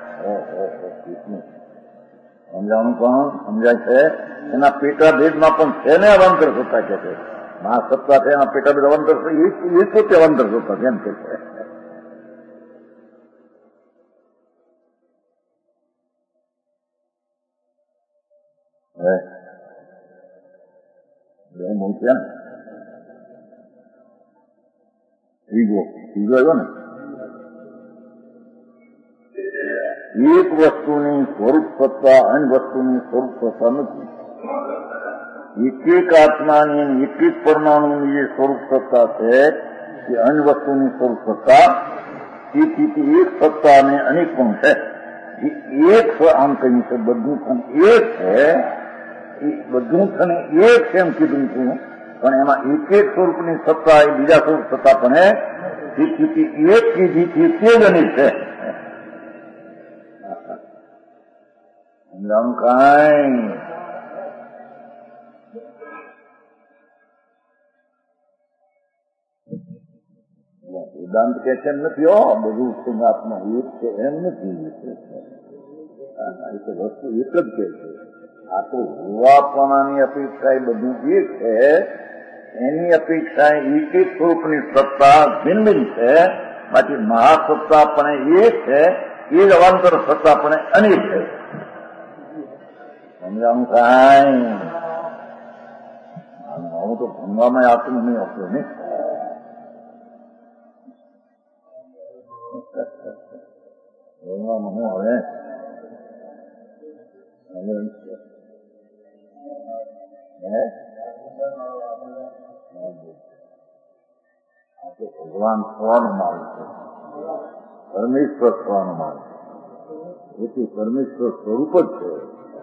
સમજાવવાનું પણ સમજાય છે. એના પેટાભેદમાં પણ છે ને અવાંતર સત્તા કે છે. મહાસત્તા છે એના પેટાભેદ અવાંતર એ પોતે અવાંતર સત્તા છે એમ કે છે. ત્રીજો આવ્યો ને, એક વસ્તુની સ્વરૂપ સત્તા અન્ય વસ્તુની સ્વરૂપ સત્તા નથી. એક એક આત્માની એક એક પરમાણુની જે સ્વરૂપ સત્તા છે તે અન્ય વસ્તુની સ્વરૂપ સત્તા, તેથી એક સત્તા અને અનેક પણ છે. એક આમ કહ્યું છે બધું થને એક છે, બધું થને એક છે એમ કીધું છું, પણ એમાં એક એક સ્વરૂપની સત્તા એ બીજા સ્વરૂપ સત્તા પણ તેથી એક કીધી તે જ અનેક છે. સમજાવું કાંઈ વેદાંત કે છે એમ નથી. બધું સંગાતમાં એક છે એમ નથી. એ તો વસ્તુ એક જ કે છે. આ તો હોવાપણાની અપેક્ષા એ બધું એક છે, એની અપેક્ષા એક એક સ્વરૂપની સત્તા ભિન્ન ભિન્ન છે. બાકી મહાસત્તા પણ એક છે, એ જ અવાંતર સત્તા પણ અનેક છે. સમજાવું કાંઈ હું તો ભણવામાં આપતું નહીં આવતો ને. ભણવામાં હું હવે ભગવાન થવાનું મારું છે, પરમેશ્વર થવાનું મારું છે. એથી પરમેશ્વર સ્વરૂપ જ છે,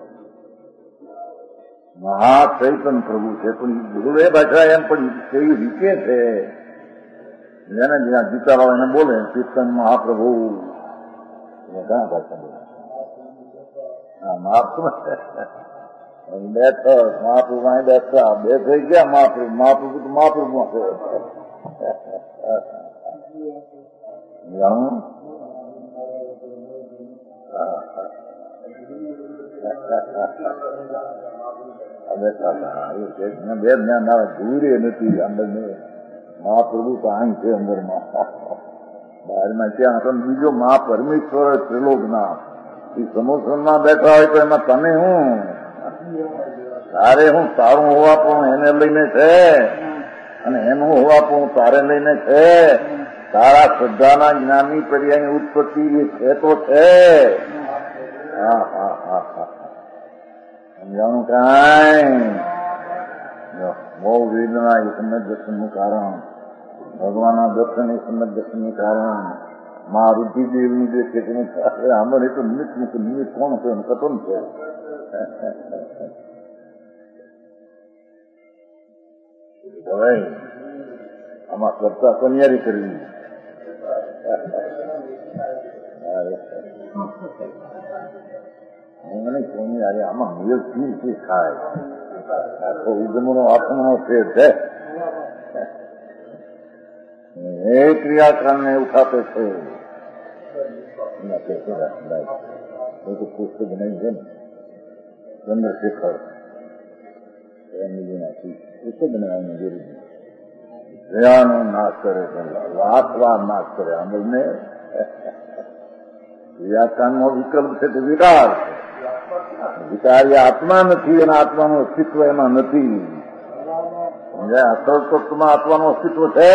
મહાચૈતન્ય પ્રભુ છે. પણ ગુરુએ ભાષા એમ પણ કેવી રીતે છે, જેને જ્યાં ગીતારાવ એને બોલે ચેતન મહાપ્રભુ ઘણા ભાષા બોલે. હા મહાપ્રભુ બેઠો મહાપ્રભુ અહીં બેઠા બે થઈ ગયા. મહાપ્રભુ મહાપ્રભુ તો મહાપ્રભુ છે. જાણું બે જ્ઞાન આવે દૂરે નથી. અંદર મહાપ્રભુ તો આમ છે અંદરમાં, બહારમાં ક્યાં તો બીજો મહાપરમેશ્વર ત્રિલોકના એ સમોસનમાં બેઠા હોય તો એમાં તમે હું તારે હું તારું હોવા પણ એને લઈને છે, અને એનું હોવા પણ તારે લઈને છે. તારા શ્રદ્ધાના જ્ઞાનની પર્યાયની ઉત્પત્તિ એ છે તો છે. હા હા હા હા સમજાણું કાંઈ. બહુ વેદના એ સમ્યક દર્શનનું કારણ, ભગવાનના દર્શન એ સમ્યક દર્શનનું કારણ. મા રુદ્ધિદેવનું જે છે તેનું આંબર એ તો નિમિત્ત મૂકે. નિમિત્ત કોણ છે? કથન છે. હવે આમાં કરતા કન્યારી કરવી. મને કોની યારે આમાં મેળ થી થાય. આખો ઉદ્યમનો આત્મનો ફેર છે. એ ક્રિયાક્રમને ઉઠાપે છે. પુસ્તક બનાવી છે ને ચંદ્રશેખર પુસ્તક બનાવવાની જરૂર દયાનો નાશ કરે છે, વાતવાર નાશ કરે. આંબળને વ્યાખ્યાનનો વિકલ્પ છે તે વિકાર છે. વિકાર એ આત્મા નથી, અને આત્માનું અસ્તિત્વ એમાં નથી. અસલ તત્વમાં આત્માનું અસ્તિત્વ છે.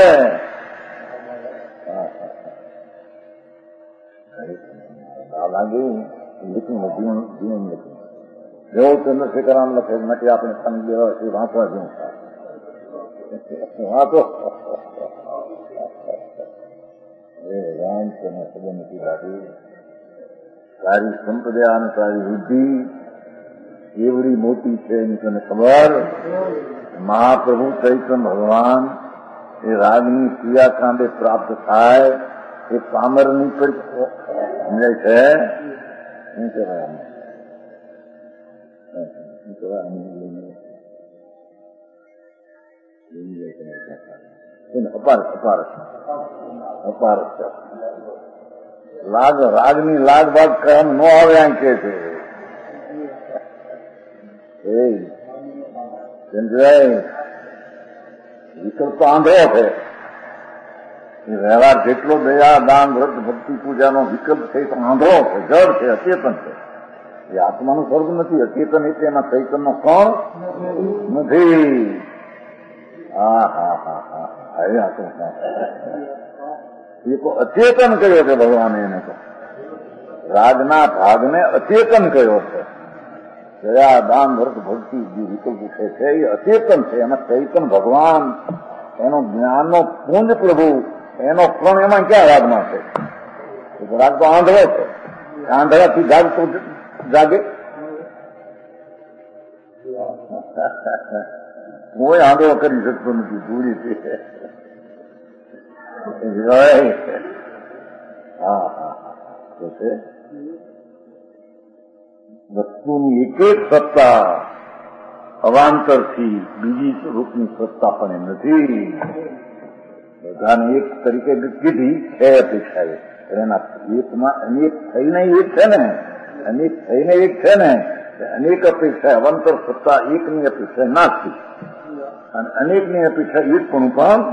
લાગ્યું લખ્યું જીવન લખ્યું જેવો ચંદ્રશેખરામ લખે નથી. આપણે સમજ વાંચવા જેવું વાંચો. રામ તેને ખબર નથી લાગી. તારી સંપ્રદાય અને તારી વૃદ્ધિ એવડી મોટી છે એની તને ખબર. મહાપ્રભુ ચૈતન્ય ભગવાન એ રાગની ક્રિયાકાંડે પ્રાપ્ત થાય એ પામરની પર સમજાય છે. શું કહેવાય અપારસ લાગ રાગની લાગ બાગ કામ ન આવે આમ કે છે. વિકલ્પ તો આંધળો છે. વ્યવહાર જેટલો દયા દાન વ્રત ભક્તિ પૂજાનો વિકલ્પ છે તો આંધળો છે, જડ છે, અચેતન છે. એ આત્માનું સ્વર્ગ નથી. અચેતન એટલે એમાં ચૈતનનો કોણ નથી. હા હા હા હા હવે આત્મા એ તો અચેતન કર્યો છે ભગવાને. એને તો રાગના ભાગને અચેતન કર્યો છે. દયા દાન વ્રત ભક્તિ જે વિકલ્પ છે એ અચેતન છે. એમાં ચૈતન ભગવાન એનો જ્ઞાનનો પુંજ પ્રભુ એનો પણ એમાં ક્યાં રાગમાં છે? રાગ તો આંધળો છે. આંધળાથી જાગતો જાગે કોઈ આંધળો કરી શકતો નથી. પૂરી છે. હા હા તો છે વસ્તુની એક એક સત્તા અવાંતરથી બીજી સ્વરૂપની સત્તા પણ નથી. બધાને એક તરીકે કીધી છે અપેક્ષા. એના એકમાં અનેક થઈને એક છે ને, અનેક થઈને એક છે ને, અનેક અપેક્ષા અવાંતર સત્તા એકની અપેક્ષા નાખી અને અનેકની અપેક્ષા એક પણ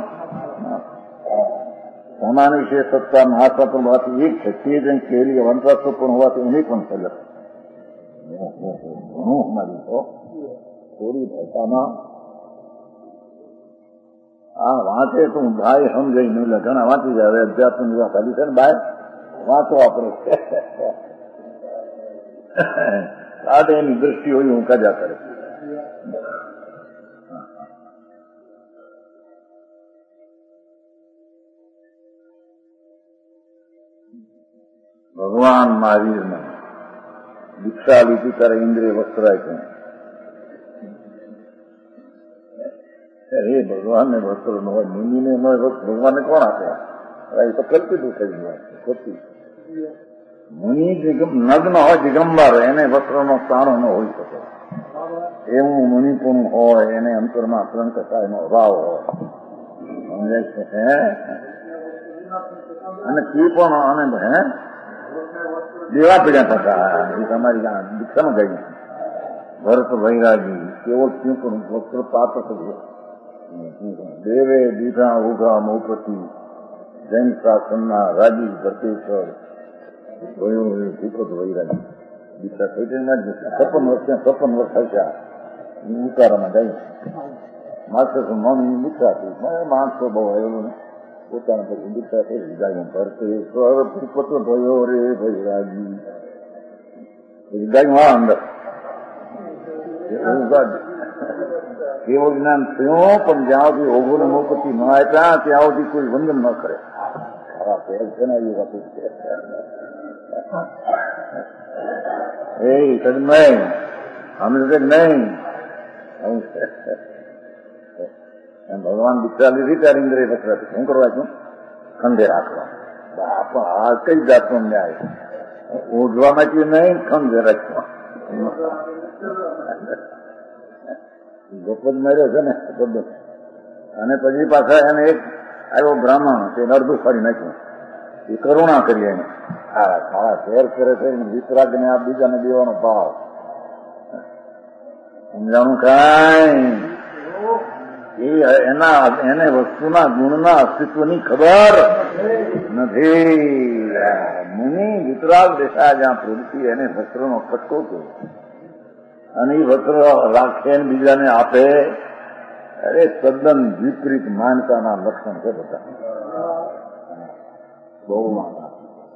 સમાન વિશે સત્તા મહાત્મા પણ હોવાથી એક છે. તે જ કેરી અવાંતરસ્વ પણ હોવાથી અનેક પણ છે. ઘણું અમારી તો થોડી ભાષામાં આ વાંચે તો હું ભાઈ સમજાઈ નહીં. ઘણા વાંચી જાય. અધ્યાત્મ વાત ખાલી છે ને ભાઈ વાંચો આપણે આજે એની દ્રષ્ટિ હોય હું કજા કરે. ભગવાન મહાવીરને દીક્ષા લીધી ત્યારે ઇન્દ્રિય વસ્ત્રાય છે. એ ભગવાનને વસ્ત્ર ન હોય, મુનિને ન હોય, ભગવાનને કોણ આપે? એ તો કલ્પિતું થઈ ગયું. ખોટી મુનિ નગ્ન હોય દિગંબર, એને વસ્ત્રનો તાણો ન હોઈ શકે. એવું મુનિપુણ હોય, એને અંતરમાં અસંકતાનો અભાવ હોય. સમજાય છે? અને તે પણ અને દેવા પીડ્યા થતા એ તમારી દીક્ષામાં ગઈ. ભરત વૈરાગી કેવો શું પણ વસ્ત્ર પાપ થયો. દેવે દીધા ઉઘા મૌપતિ જૈન શાસનના રાજી ભરતેશ્વર ભૂપત વૈરાગી દીક્ષા થઈ 56 વર્ષ થયા. ઉતારામાં ગઈ માસ્ટર મમ્મી દીક્ષા થઈ. માણસો બહુ આવેલું ને પોતાના પછી દીક્ષા થઈ જાય. ભરતેશ્વર ભૂપત ભયો રે વૈરાગી ગાયું અંદર કેવો જ્ઞાન થયો. પણ જ્યાં સુધી ઓઘોને મોપતિ ન આપ્યા ત્યાં સુધી કોઈ વંદન ન કરે. ખરા પહેલ છે ને એ વાત એ નહીં અમે નહીં. ભગવાન દીક્ષા લીધી ત્યારે ઇન્દ્રિય વસ્ત્ર શું કરવા છું? ખંડે રાખવા. આ કઈ જાતનો ન્યાય? ઓઢવા માંથી નહીં, ખંડે રાખવા. ગોપદ માર્યો છે ને અને પછી પાછા એને એક આવ્યો બ્રાહ્મણ, તેને અડધું ફરી નાખ્યું. એ કરુણા કરી એને સારા ફેર કરે છે. વિતરાગ ને આ બીજાને દેવાનો ભાવ સમજાણું કાંઈ એને વસ્તુના ગુણના અસ્તિત્વની ખબર નથી. મુનિ વિતરાગ દેશા જ્યાં પ્રવૃત્તિ એને વસ્ત્રનો ફટકો થયો અને એ વસ્ત્ર રાખે ને બીજાને આપે. અરે તદ્દન વિપરીત માનતાના લક્ષણ છે બધા. બહુ માનતા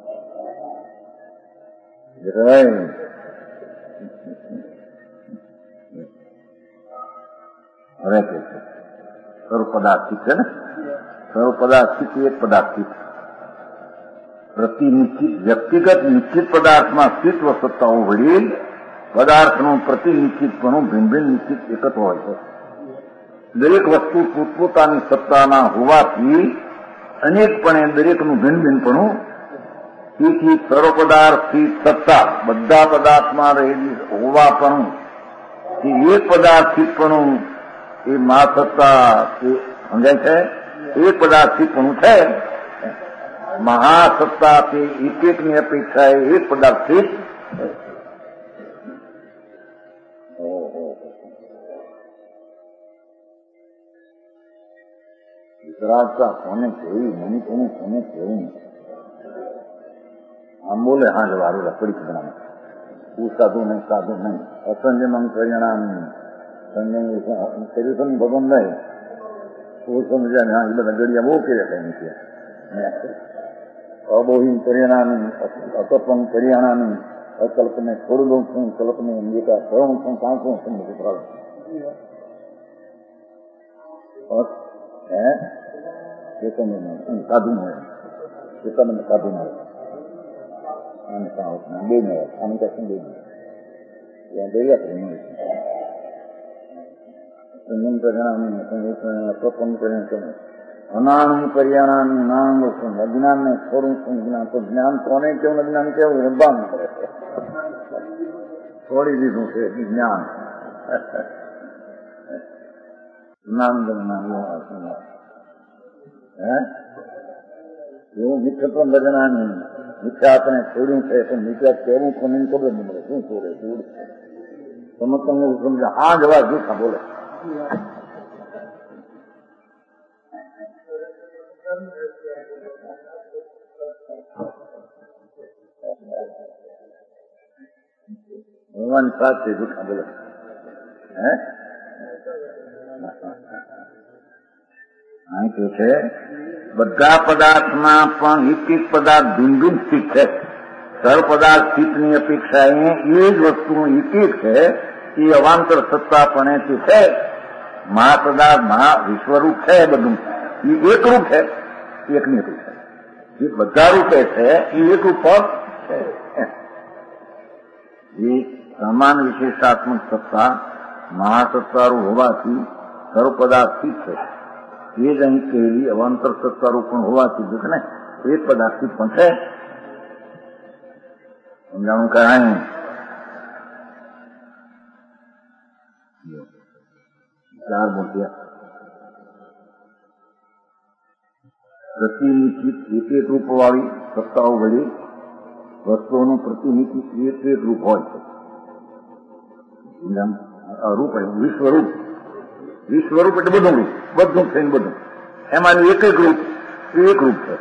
હવે કે છે સર્વ પદાર્થિક છે ને. સર્વ પદાર્થિક એક પદાર્થિક પ્રતિનિશ્ચિત વ્યક્તિગત નિશ્ચિત પદાર્થમાં સ્થિત્વ સત્તાઓ વળી પદાર્થનું પ્રતિનિશ્ચિતપણું ભિન્ન ભિન્ન નિશ્ચિત એક જ હોય છે. દરેક વસ્તુ પોતપોતાની સત્તાના હોવાથી અનેકપણે દરેકનું ભિન્ન ભિન્નપણું, તેથી સર્વ પદાર્થથી સત્તા બધા પદાર્થમાં રહેલી હોવાપણું, એક પદાર્થિકપણું એ મા સત્તા સમજાય છે, એક પદાર્થિકપણું છે. મહાસત્તા તે એક એકની અપેક્ષાએ એક પદાર્થિક. વિતરાગતા કોને કહેવી, મનિપણું કોને કહેવું? આમ બોલે હા જવારું રખડી બનાવે હું સાધુ નહીં, સાધુ નહીં. અસંજમં પરિણામ સંજમ ભગવાન નહીં સમજ્યા ને. હા એ બધા ગડિયા બહુ કે નથી. અબોહીન પરિણામી અકપં પરિણામી અકલ્પને થોડું શું કલ્પને અંગીકાર સર્વ શું કાંકું સમજ સાધુ મળે એકંદ સાધુ મળે બે મળે આમ કશું બે સંયમ પરિણામી અકપં પરિણામ અનાનું પર્યાણાનું નામ શું અજ્ઞાનને થોડું શું જ્ઞાન. તો જ્ઞાન કોને કેવું અજ્ઞાન કેવું રબાન કરે છે, છોડી દીધું છે જ્ઞાન. એવું મિથ્યત્વ ભજનાની મિથ્યા આપણે છોડ્યું છે તો મિથ્યા કેવું કોને ખબર નહીં મળે. શું છોડે છોડ સમજ સમજે હા જવા જૂઠા બોલે. ભગવાન સાચે જૂઠા બોલે. અહીં તો છે બધા પદાર્થમાં પણ એક એક પદાર્થ ભિન્ન ભિન્ન સ્થિત છે. સર્વ પદાર્થ સ્થિતની અપેક્ષા એ જ વસ્તુ એક એક છે. એ અવાંતર સત્તાપણેથી છે. મહાપદાર્થ મહા વિશ્વરૂપ છે. બધું એ એક રૂપ છે, એકની અપેક્ષા. જે બધા રૂપે છે એ એક રૂપ પણ છે. એ સમાન વિશેષાત્મક સત્તા મહાસત્તારૂપ હોવાથી સર્વ પદાર્થ સ્થિત છે. એ જ અહીં કહેલી અવાંતર સત્તારૂપ પણ હોવાથી દુઃખ ને એક પદાર્થ સ્થિત પણ છે. સમજાણું કરાય. ચાર મોટિયા પ્રતિનિધિત એક એક રૂપ વાળી સત્તાઓ વડે વસ્તુઓનું પ્રતિનિધિત્વ એક એક રૂપ હોય છે. રૂપ વિશ્વરૂપ, વિશ્વરૂપ એટલે બધું રૂપ, બધું થઈને બધું એમાં એક એક રૂપ એક રૂપ છે.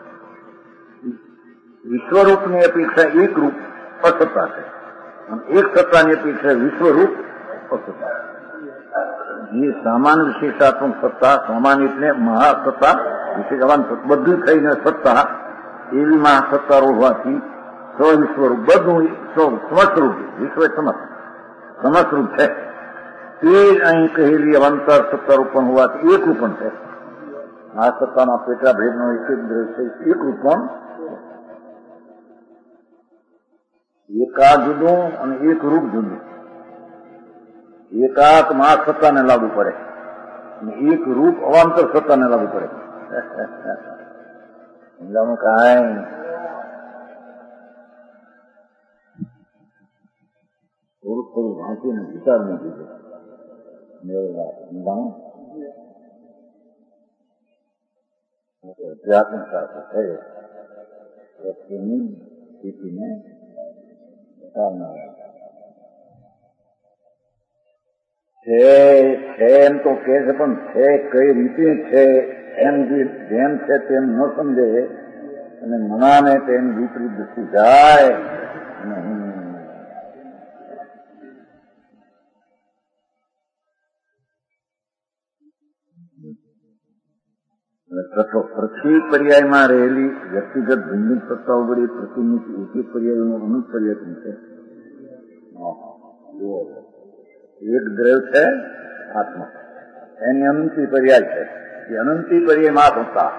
વિશ્વરૂપની અપેક્ષા એક રૂપ અસત્તા છે અને એક સત્તાની અપેક્ષા વિશ્વરૂપ અસત્તા. જે સામાન વિશેષાત્મક સત્તા, સામાન એટલે મહાસત્તા, વિશેષવાન બધું થઈને સત્તા એવી મહાસત્તા હોવાથી સ્વવિશ્વરૂપ બધું સમસ્તરૂપ, વિશ્વ સમસ્તરૂપ છે. તે અહીં કહેલી અવંતર સત્તારૂપ પણ હોવાથી એક રૂપ પણ છે. આ સત્તાના પેટા ભેદનો એક એક દ્રશ્ય એક રૂપ પણ એકા જુદું અને એક રૂપ જુદું. એકાત મહાસત્તાને લાગુ પડે અને એક રૂપ અવાંતર સત્તાને લાગુ પડે. સમજાવું કાંઈ થોડુંક થોડું વાંચીને વિચારવું જોઈએ. સમજાવું અધ્યાત્મ સાથે થયો વ્યક્તિની સ્થિતિને છે એમ તો કે છે, પણ છે કઈ રીતે છે એમ જેમ છે તેમ ન સમજે અને મનાને તેમ વિપરીત દૃષ્ટિ જાય. પૃથ્વી પર્યાયમાં રહેલી વ્યક્તિગત ભિન્ન સત્તાઓ વડે પ્રતિનિધિ એક એક પર્યાયનું અનુપ પર્યાય છે. એક દ્રવ છે આત્મા, એની અનંતી પર્યાય છે. એ અનંતી પર્યાય માં સત્તા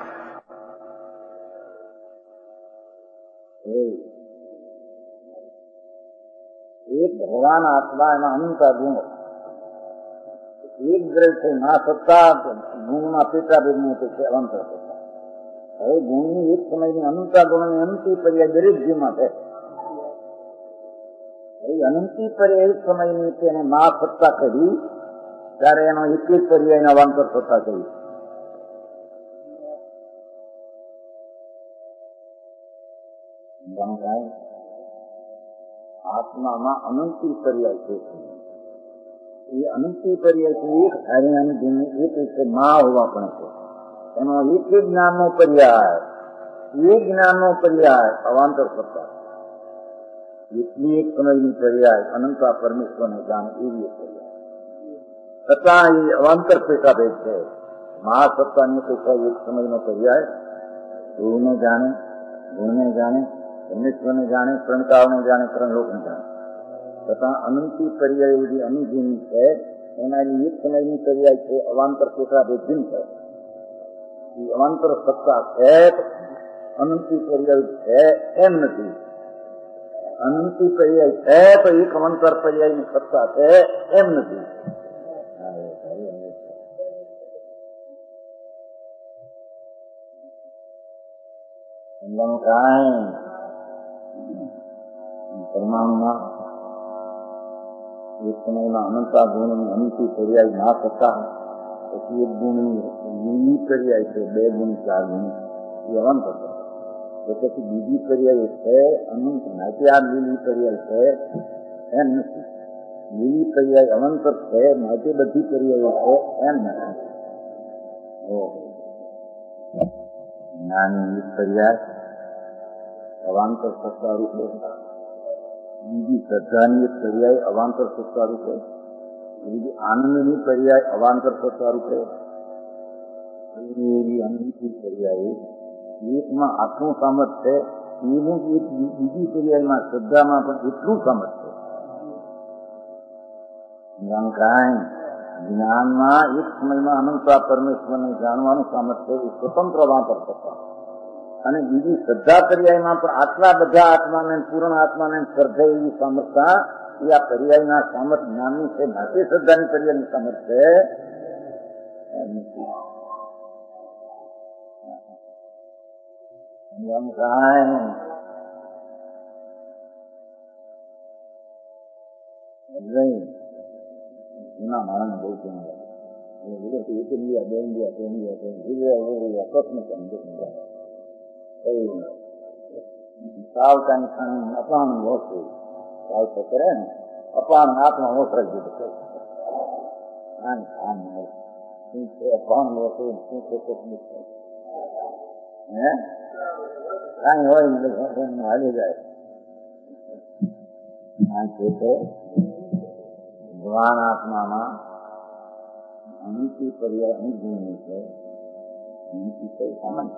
એક ભગવાન આત્મા એમાં અનંતા ગુણ એક દ્રવ્ય છે મહાસત્તા ગુણમાં પેટાભેદની અપેક્ષા અવાંતર સત્તા. હવે ગુણની એક સમયની અનંતા ગુણની અનંતી પર્યાય દરેક જીવમાં છે. અનંતી પર્યાય એક સમયની તેને મહાસત્તા કરી ત્યારે એનો એક એક પર્યાયના અવાંતર સત્તા કરી. આત્મામાં અનંતી પર્યાય છે. એ અનંતી પર્યાય છે એક ધાર્યાની ગુણની એક રીતે મા હોવા પણ છે. એનો એક એક જ્ઞાનનો પર્યાય અવાંતર સત્તા. એટલી એક સમયની પર્યાય અનંતા પરમેશ્વરને જાણે એવી એક પર્યાય છતાં એ અવાંતર પેટાભેદ છે. મહાસત્તાની અપેક્ષા એક સમયનો પર્યાય ગુરુને જાણે, ગુણને જાણે, પરમેશ્વરને જાણે, ત્રણકાળને જાણે, ત્રણ લોકને જાણે. તથા અનંતી પર્યાય એવી અનુભૂમિ છે. એના એક સમયની પર્યાય છે અવાંતર પેટાભેદ ભિન્ન છે. એ અવાંતર સત્તા છે, અનંતી પર્યાય છે એમ નથી. અનંતી પર્યાય છે તો એક અવાંતર પર્યાયની સત્તા છે એમ નથી. પરમાણુમાં એક સમયમાં અનંતા ગુણની અનંતી પર્યાય ના થતા પછી એક ગુણની લીલી પર્યાય છે, બે ગુણ, ચાર ગુણ એ અવાંતર છે. તો પછી બીજી પર્યાય છે અનંત માટે આ લીલી પર્યાય છે એમ નથી. લીલી પર્યાય અનંતર છે માટે બધી પર્યાયો છે એમ નથી. જ્ઞાની એક પર્યાય અવાંતર સત્તા રૂપે, બીજી શ્રદ્ધાની એક પર્યાય અવાંતર સત્તા રૂપે, બીજી આનંદની પર્યાય અવાંતર સત્તા રૂપે, એવી અનંતી પર્યાય એકમાં આટલું સામર્થ્ય છે. એનું એક બીજી પર્યાયમાં શ્રદ્ધામાં પણ એટલું સામર્થ્ય છે. જ્ઞાનમાં એક સમયમાં અનંતા પરમેશ્વરને જાણવાનું સામર્થ્ય એ સ્વતંત્ર અવાંતર સત્તા, અને બીજી શ્રદ્ધા પર્યાયમાં પણ આટલા બધા આત્માને, પૂર્ણ આત્માને શ્રદ્ધા એવી સામર્થ્યતા એ આ પર્યાયના સામર્થ્ય જ્ઞાનની છે. માટે શ્રદ્ધાની પર્યાયની સામર્થ્ય જૂના માણસ બહુ એક ઇન્ડિયા, બે ઇન્ડિયા, ત્રણ ઇન્ડિયા સાવ કાંઈ અપાણ ઓછું સાવ તો કરે ને અપાણ હાથમાં ઓછરાઈ દીધું છે. શું છે અપાણ ઓછું, શું છે તકલીફ છે? હે કાંઈ હોય ને હાલી જાય. છે ભગવાન આત્મામાં અનંતી પર્યાય અનુભવની છે. અનંતી કઈ સામાન્ય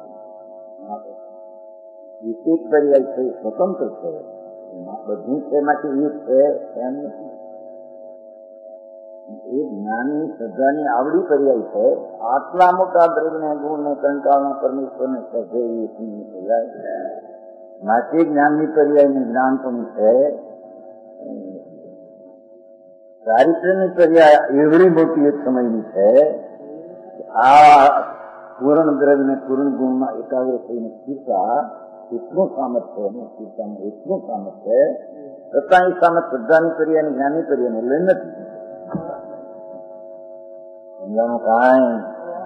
એક એક પર્યાય છે સ્વતંત્ર છે. બધું છે એમાંથી એક છે એમ નથી. એ જ્ઞાની શ્રદ્ધાની આવડી પર્યાય છે. આટલા મોટા દ્રવ્યને, ગુણને, કંકાળના પરમેશ્વરને શ્રદ્ધે એવી પર્યાય માટે જ્ઞાનની પર્યાયનું જ્ઞાન પણ છે. ચારિત્ર્યની પર્યાય એવડી મોટી એક સમયની છે. આ પૂર્ણ દ્રવ્યને પૂર્ણ ગુણમાં એકાગ્ર થઈને સ્થિરતા એટલું સામર્થ્ય અને સ્થિરતામાં એટલું સામર્થ્ય છતાં એ સામર્થ્ય શ્રદ્ધાની પર્યાય જ્ઞાનની પર્યાયને લઈ નથી. કાંઈ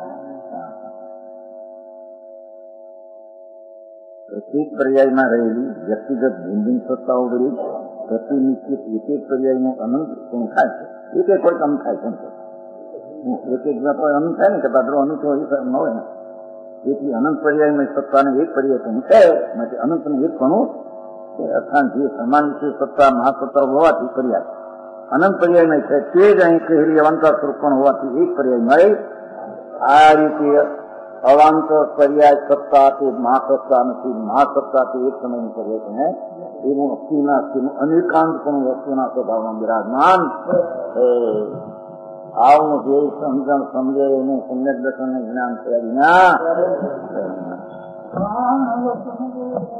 પ્રત્યેક પર્યાયમાં રહેલી વ્યક્તિગત ભિન્ન સત્તાઓ વળી પ્રતિ નિશ્ચિત એક એક પર્યાયનો અનંત ગુણ થાય છે. એક એક કોઈ કમ થાય છે. એક એક અનંત થાય ને કે પાત્રો અનંત હોય ન હોય ને. તેથી અનંત પર્યાયમાં સત્તાને એક પર્યાય પણ છે. માટે અનંતને એક પણ અર્થાત જે સમાન છે સત્તા મહાસત્તા હોવાથી પર્યાય અનંત પર્યાયમાં છે. તે જ અહીં કહેલી અવાંતર સ્વરૂપ પણ હોવાથી એક પર્યાય મળે. આ રીતે અવાંતર પર્યાય સત્તા તે મહાસત્તા નથી. મહાસત્તા તે એક સમયની પર્યાય છે. એનું અસ્થિના અસ્થિનું અનેકાંત પણ વસ્તુના સ્વભાવમાં બિરાજમાન. આવું જે સમજણ સમજે એનું સમ્યક દર્શન જ્ઞાન થયા વિના